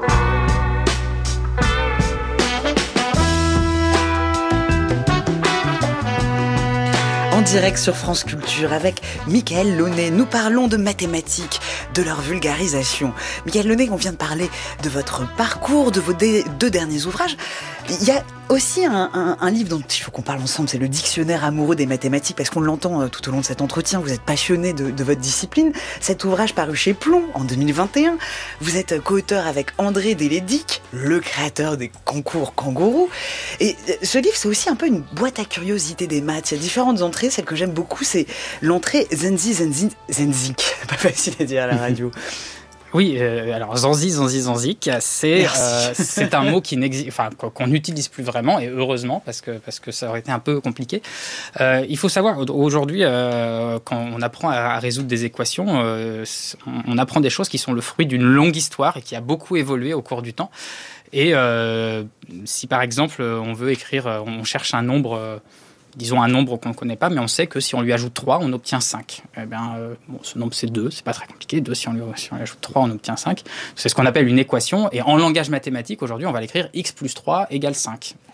En direct sur France Culture avec Michaël Launay. Nous parlons de mathématiques, de leur vulgarisation. Michaël Launay, on vient de parler de votre parcours, de vos deux derniers ouvrages. Il y a aussi un livre dont il faut qu'on parle ensemble, c'est le Dictionnaire amoureux des mathématiques, parce qu'on l'entend tout au long de cet entretien, vous êtes passionné de votre discipline. Cet ouvrage paru chez Plomb en 2021. Vous êtes co-auteur avec André Delédic, le créateur des concours Kangourou. Et ce livre, c'est aussi un peu une boîte à curiosités des maths. Il y a différentes entrées. Celle que j'aime beaucoup, c'est l'entrée Zenzik. Pas facile à dire à la radio. Oui, alors Zanzik, c'est un mot qui qu'on n'utilise plus vraiment, et heureusement, parce que ça aurait été un peu compliqué. Il faut savoir, aujourd'hui, quand on apprend à résoudre des équations, on apprend des choses qui sont le fruit d'une longue histoire et qui a beaucoup évolué au cours du temps. Et si par exemple, on cherche un nombre... disons un nombre qu'on ne connaît pas, mais on sait que si on lui ajoute 3, on obtient 5. Eh bien, ce nombre, c'est 2, c'est pas très compliqué. 2, si on lui ajoute 3, on obtient 5. C'est ce qu'on appelle une équation. Et en langage mathématique, aujourd'hui, on va l'écrire x plus 3 égale 5.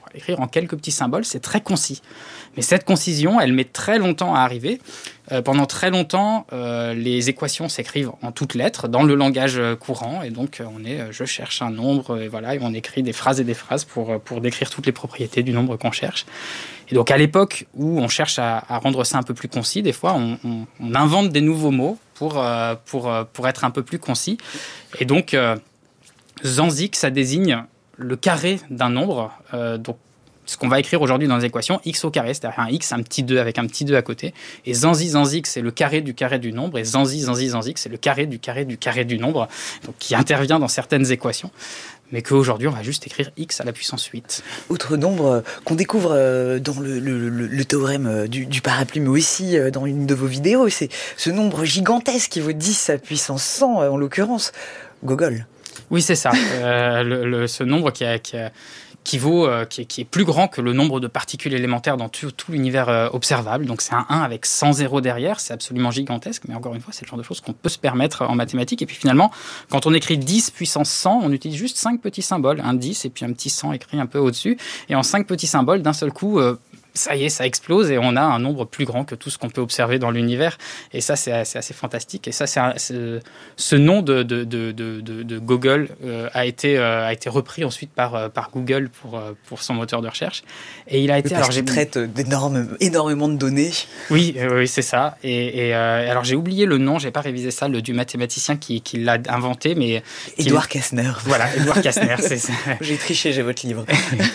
écrire en quelques petits symboles, c'est très concis. Mais cette concision, elle met très longtemps à arriver. Pendant très longtemps, les équations s'écrivent en toutes lettres, dans le langage courant. Et donc, je cherche un nombre, et voilà, et on écrit des phrases et des phrases pour décrire toutes les propriétés du nombre qu'on cherche. Et donc, à l'époque où on cherche à rendre ça un peu plus concis, des fois, on invente des nouveaux mots pour être un peu plus concis. Et donc, Zanzik, ça désigne le carré d'un nombre. Donc, ce qu'on va écrire aujourd'hui dans les équations, x au carré, c'est-à-dire un x, un petit 2 avec un petit 2 à côté. Et Zanzik, c'est le carré du nombre. Et Zanzik, c'est le carré du nombre, donc qui intervient dans certaines équations. Mais qu'aujourd'hui, on va juste écrire x à la puissance 8. Autre nombre qu'on découvre dans le théorème du parapluie, mais aussi dans une de vos vidéos, c'est ce nombre gigantesque qui vaut 10 à puissance 100, en l'occurrence, Gogol. Oui, c'est ça. Ce nombre qui est plus grand que le nombre de particules élémentaires dans tout l'univers observable. Donc c'est un 1 avec 100 zéros derrière, c'est absolument gigantesque, mais encore une fois, c'est le genre de choses qu'on peut se permettre en mathématiques. Et puis finalement, quand on écrit 10 puissance 100, on utilise juste 5 petits symboles, un 10 et puis un petit 100 écrit un peu au-dessus. Et en 5 petits symboles, d'un seul coup, ça y est, ça explose et on a un nombre plus grand que tout ce qu'on peut observer dans l'univers. Et ça, c'est assez fantastique. Et ça, ce nom de Gogol a été repris ensuite par Google pour son moteur de recherche. Et il a été... Parce qu'il traite énormément de données. Oui, c'est ça. Et alors, j'ai oublié le nom, j'ai pas révisé ça, du mathématicien qui l'a inventé, mais... Édouard Kastner. Voilà, Édouard Kastner, c'est ça. J'ai triché, j'ai votre livre.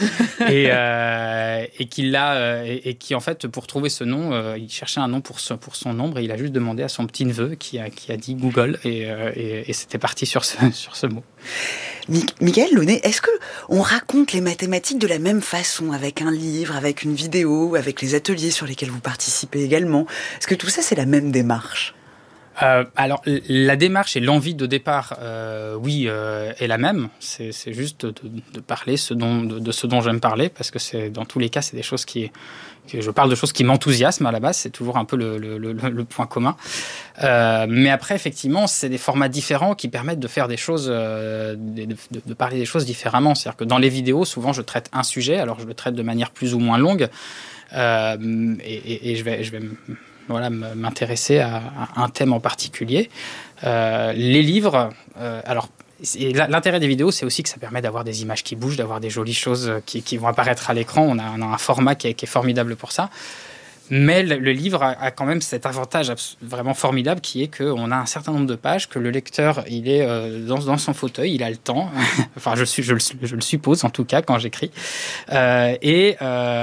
et qui en fait, pour trouver ce nom, il cherchait un nom pour son nombre et il a juste demandé à son petit neveu qui a dit Google et c'était parti sur ce mot. Michael Launay, est-ce qu'on raconte les mathématiques de la même façon, avec un livre, avec une vidéo, avec les ateliers sur lesquels vous participez également? Est-ce que tout ça, c'est la même démarche? Alors, la démarche et l'envie de départ, oui, est la même. C'est juste de parler de ce dont j'aime parler, parce que dans tous les cas, c'est des choses que je parle de choses qui m'enthousiasment à la base. C'est toujours un peu le point commun. Mais après, effectivement, c'est des formats différents qui permettent de faire des choses, de parler des choses différemment. C'est-à-dire que dans les vidéos, souvent, je traite un sujet. Alors, je le traite de manière plus ou moins longue, et je vais m'intéresser à un thème en particulier. Les livres, l'intérêt des vidéos, c'est aussi que ça permet d'avoir des images qui bougent, d'avoir des jolies choses qui vont apparaître à l'écran. On a un format qui est formidable pour ça. Mais le livre a quand même cet avantage vraiment formidable qui est qu'on a un certain nombre de pages, que le lecteur, il est dans son fauteuil, il a le temps. Enfin, je le suppose en tout cas quand j'écris. Et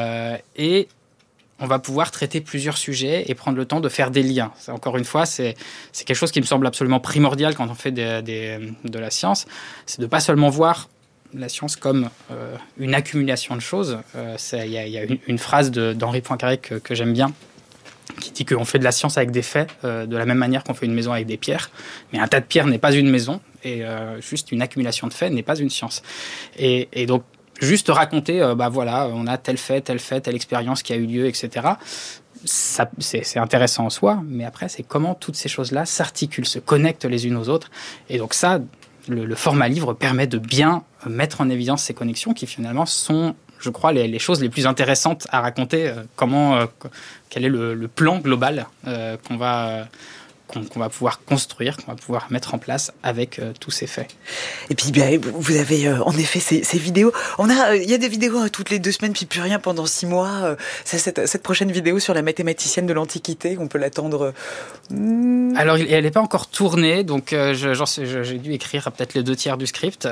on va pouvoir traiter plusieurs sujets et prendre le temps de faire des liens. Encore une fois, c'est quelque chose qui me semble absolument primordial quand on fait de la science. C'est de ne pas seulement voir la science comme une accumulation de choses. Il y a une phrase d'Henri Poincaré que j'aime bien, qui dit qu'on fait de la science avec des faits, de la même manière qu'on fait une maison avec des pierres. Mais un tas de pierres n'est pas une maison, et juste une accumulation de faits n'est pas une science. Et donc, juste raconter, on a tel fait, telle expérience qui a eu lieu, etc. Ça, c'est intéressant en soi, mais après, c'est comment toutes ces choses-là s'articulent, se connectent les unes aux autres. Et donc ça, le format livre permet de bien mettre en évidence ces connexions qui finalement sont, je crois, les choses les plus intéressantes à raconter. Quel est le plan global qu'on va pouvoir construire, qu'on va pouvoir mettre en place avec tous ces faits. Et puis, vous avez en effet ces vidéos. Il y a des vidéos toutes les 2 semaines, puis plus rien pendant 6 mois. Cette prochaine vidéo sur la mathématicienne de l'Antiquité, on peut l'attendre. Alors, elle n'est pas encore tournée, donc j'ai dû écrire peut-être les 2 tiers du script.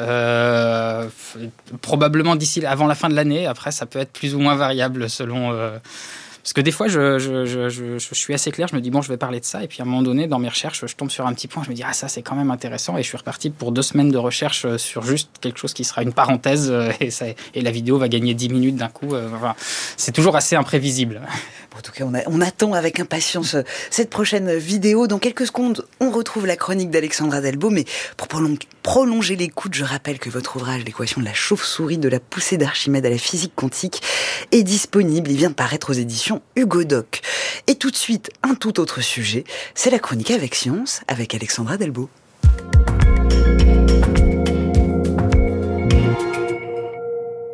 Probablement avant la fin de l'année. Après, ça peut être plus ou moins variable selon... Parce que des fois, je suis assez clair, je me dis, je vais parler de ça, et puis à un moment donné, dans mes recherches, je tombe sur un petit point, je me dis, ça, c'est quand même intéressant, et je suis reparti pour 2 semaines de recherche sur juste quelque chose qui sera une parenthèse, et la vidéo va gagner 10 minutes d'un coup. C'est toujours assez imprévisible. En tout cas, on attend avec impatience cette prochaine vidéo. Dans quelques secondes, on retrouve la chronique d'Alexandra Delbo, mais pour prolonger l'écoute, je rappelle que votre ouvrage, L'équation de la chauve-souris de la poussée d'Archimède à la physique quantique, est disponible. Il vient de paraître aux éditions Hugo Doc. Et tout de suite, un tout autre sujet, c'est la chronique avec science, avec Alexandra Delbo.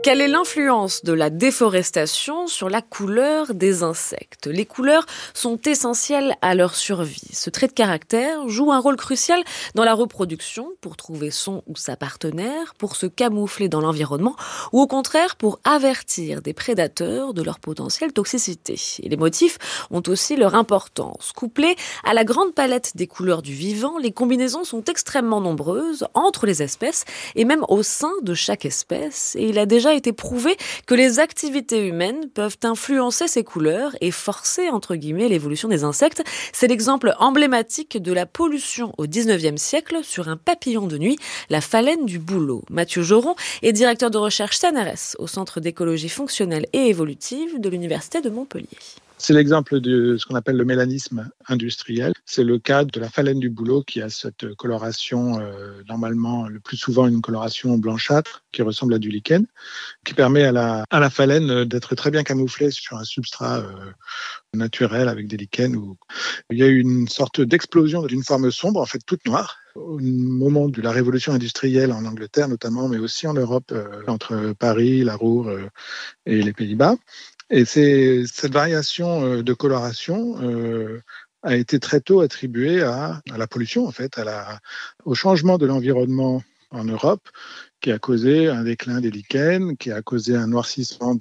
Quelle est l'influence de la déforestation sur la couleur des insectes ? Les couleurs sont essentielles à leur survie. Ce trait de caractère joue un rôle crucial dans la reproduction, pour trouver son ou sa partenaire, pour se camoufler dans l'environnement, ou au contraire pour avertir des prédateurs de leur potentielle toxicité. Et les motifs ont aussi leur importance. Couplés à la grande palette des couleurs du vivant, les combinaisons sont extrêmement nombreuses entre les espèces et même au sein de chaque espèce. Et il a déjà été prouvé que les activités humaines peuvent influencer ces couleurs et forcer, entre guillemets, l'évolution des insectes. C'est l'exemple emblématique de la pollution au 19e siècle sur un papillon de nuit, la phalène du bouleau. Mathieu Joron est directeur de recherche CNRS au Centre d'écologie fonctionnelle et évolutive de l'Université de Montpellier. C'est l'exemple de ce qu'on appelle le mélanisme industriel. C'est le cas de la phalène du bouleau qui a cette coloration, normalement le plus souvent une coloration blanchâtre qui ressemble à du lichen, qui permet à la phalène d'être très bien camouflée sur un substrat naturel avec des lichens. Il y a eu une sorte d'explosion d'une forme sombre, en fait toute noire, au moment de la révolution industrielle en Angleterre notamment, mais aussi en Europe, entre Paris, la Ruhr et les Pays-Bas. Et cette variation de coloration a été très tôt attribuée à la pollution, en fait, au changement de l'environnement en Europe, qui a causé un déclin des lichens, qui a causé un noircissement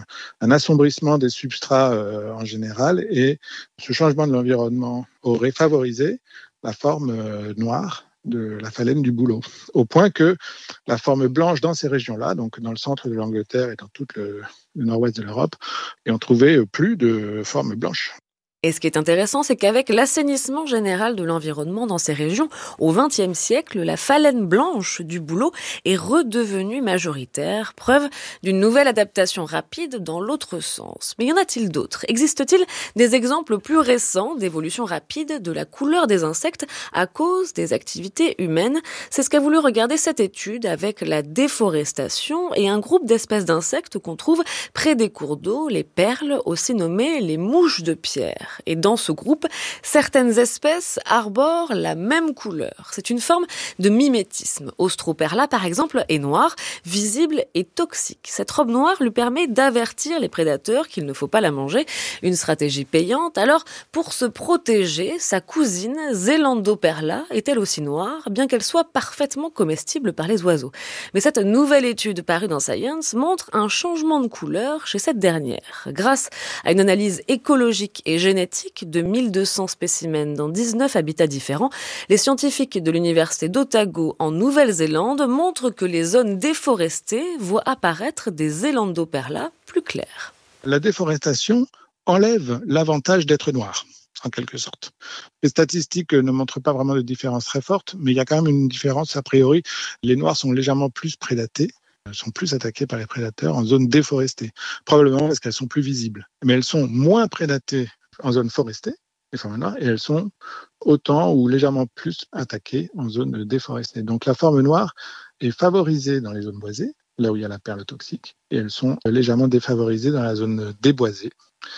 un assombrissement des substrats en général. Et ce changement de l'environnement aurait favorisé la forme noire de la phalène du bouleau, au point que la forme blanche dans ces régions-là, donc dans le centre de l'Angleterre et dans tout le nord-ouest de l'Europe, et on trouvait plus de forme blanche. Et ce qui est intéressant, c'est qu'avec l'assainissement général de l'environnement dans ces régions, au XXe siècle, la phalène blanche du bouleau est redevenue majoritaire, preuve d'une nouvelle adaptation rapide dans l'autre sens. Mais y en a-t-il d'autres ? Existe-t-il des exemples plus récents d'évolution rapide de la couleur des insectes à cause des activités humaines ? C'est ce qu'a voulu regarder cette étude avec la déforestation et un groupe d'espèces d'insectes qu'on trouve près des cours d'eau, les perles, aussi nommées les mouches de pierre. Et dans ce groupe, certaines espèces arborent la même couleur. C'est une forme de mimétisme. Austroperla, par exemple, est noire, visible et toxique. Cette robe noire lui permet d'avertir les prédateurs qu'il ne faut pas la manger. Une stratégie payante. Alors, pour se protéger, sa cousine, Zelandoperla, est elle aussi noire, bien qu'elle soit parfaitement comestible par les oiseaux. Mais cette nouvelle étude parue dans Science montre un changement de couleur chez cette dernière. Grâce à une analyse écologique et génétique de 1200 spécimens dans 19 habitats différents, les scientifiques de l'université d'Otago en Nouvelle-Zélande montrent que les zones déforestées voient apparaître des Zelandoperla plus clairs. La déforestation enlève l'avantage d'être noir, en quelque sorte. Les statistiques ne montrent pas vraiment de différence très forte, mais il y a quand même une différence a priori. Les noirs sont légèrement plus prédatés, sont plus attaquées par les prédateurs en zone déforestée, probablement parce qu'elles sont plus visibles. Mais elles sont moins prédatées en zone forestée, les formes noires, et elles sont autant ou légèrement plus attaquées en zone déforestée. Donc la forme noire est favorisée dans les zones boisées, là où il y a la perle toxique, et elles sont légèrement défavorisées dans la zone déboisée,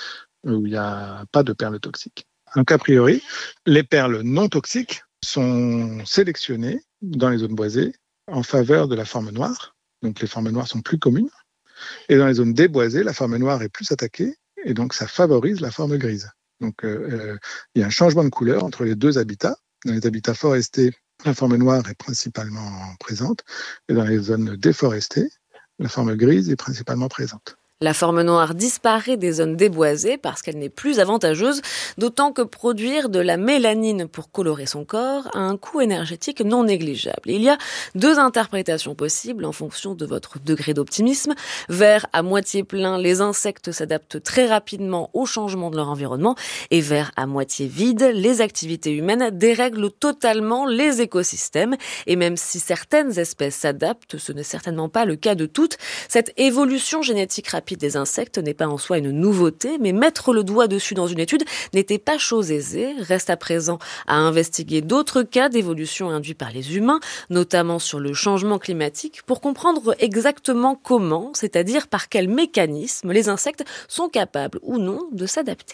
où il n'y a pas de perles toxiques. Donc a priori, les perles non toxiques sont sélectionnées dans les zones boisées en faveur de la forme noire. Donc les formes noires sont plus communes. Et dans les zones déboisées, la forme noire est plus attaquée, et donc ça favorise la forme grise. Donc il y a un changement de couleur entre les deux habitats. Dans les habitats forestés, la forme noire est principalement présente, et dans les zones déforestées, la forme grise est principalement présente. La forme noire disparaît des zones déboisées parce qu'elle n'est plus avantageuse, d'autant que produire de la mélanine pour colorer son corps a un coût énergétique non négligeable. Il y a deux interprétations possibles en fonction de votre degré d'optimisme. Vert à moitié plein, les insectes s'adaptent très rapidement au changement de leur environnement, et vert à moitié vide, les activités humaines dérèglent totalement les écosystèmes. Et même si certaines espèces s'adaptent, ce n'est certainement pas le cas de toutes. Cette évolution génétique rapide des insectes n'est pas en soi une nouveauté, mais mettre le doigt dessus dans une étude n'était pas chose aisée. Reste à présent à investiguer d'autres cas d'évolution induits par les humains, notamment sur le changement climatique, pour comprendre exactement comment, c'est-à-dire par quels mécanismes les insectes sont capables ou non de s'adapter.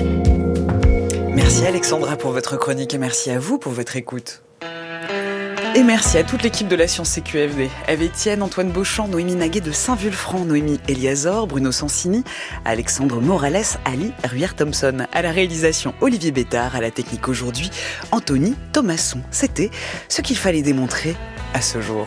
Merci Alexandra pour votre chronique et merci à vous pour votre écoute. Et merci à toute l'équipe de la Science CQFD. Eve Etienne, Antoine Beauchamp, Noémie Naguet de Saint-Vulfranc, Noémie Eliazor, Bruno Sansini, Alexandre Morales, Ali Ruyer-Thompson. À la réalisation, Olivier Bétard. À la technique aujourd'hui, Anthony Thomasson. C'était ce qu'il fallait démontrer à ce jour.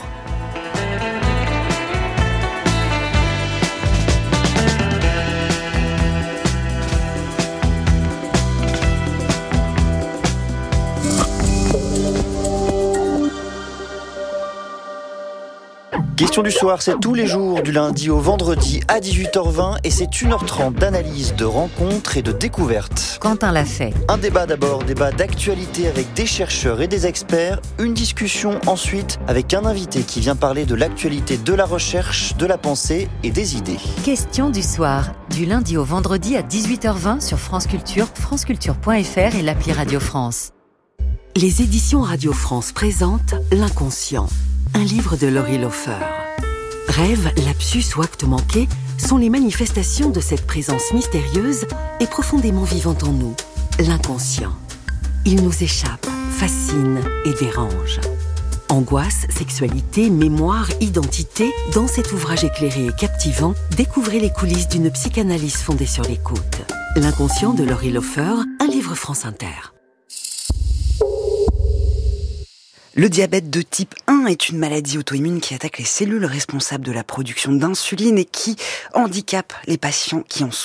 Question du soir, c'est tous les jours du lundi au vendredi à 18h20 et c'est 1h30 d'analyse, de rencontres et de découvertes. Quentin l'a fait. Un débat d'abord, débat d'actualité avec des chercheurs et des experts. Une discussion ensuite avec un invité qui vient parler de l'actualité de la recherche, de la pensée et des idées. Question du soir, du lundi au vendredi à 18h20 sur France Culture, franceculture.fr et l'appli Radio France. Les éditions Radio France présentent L'Inconscient, un livre de Laurie Lofer. Rêve, lapsus ou acte manqué sont les manifestations de cette présence mystérieuse et profondément vivante en nous, l'inconscient. Il nous échappe, fascine et dérange. Angoisse, sexualité, mémoire, identité, dans cet ouvrage éclairé et captivant, découvrez les coulisses d'une psychanalyse fondée sur l'écoute. L'inconscient de Laurie Lofer, un livre France Inter. Le diabète de type 1 est une maladie auto-immune qui attaque les cellules responsables de la production d'insuline et qui handicape les patients qui en souffrent.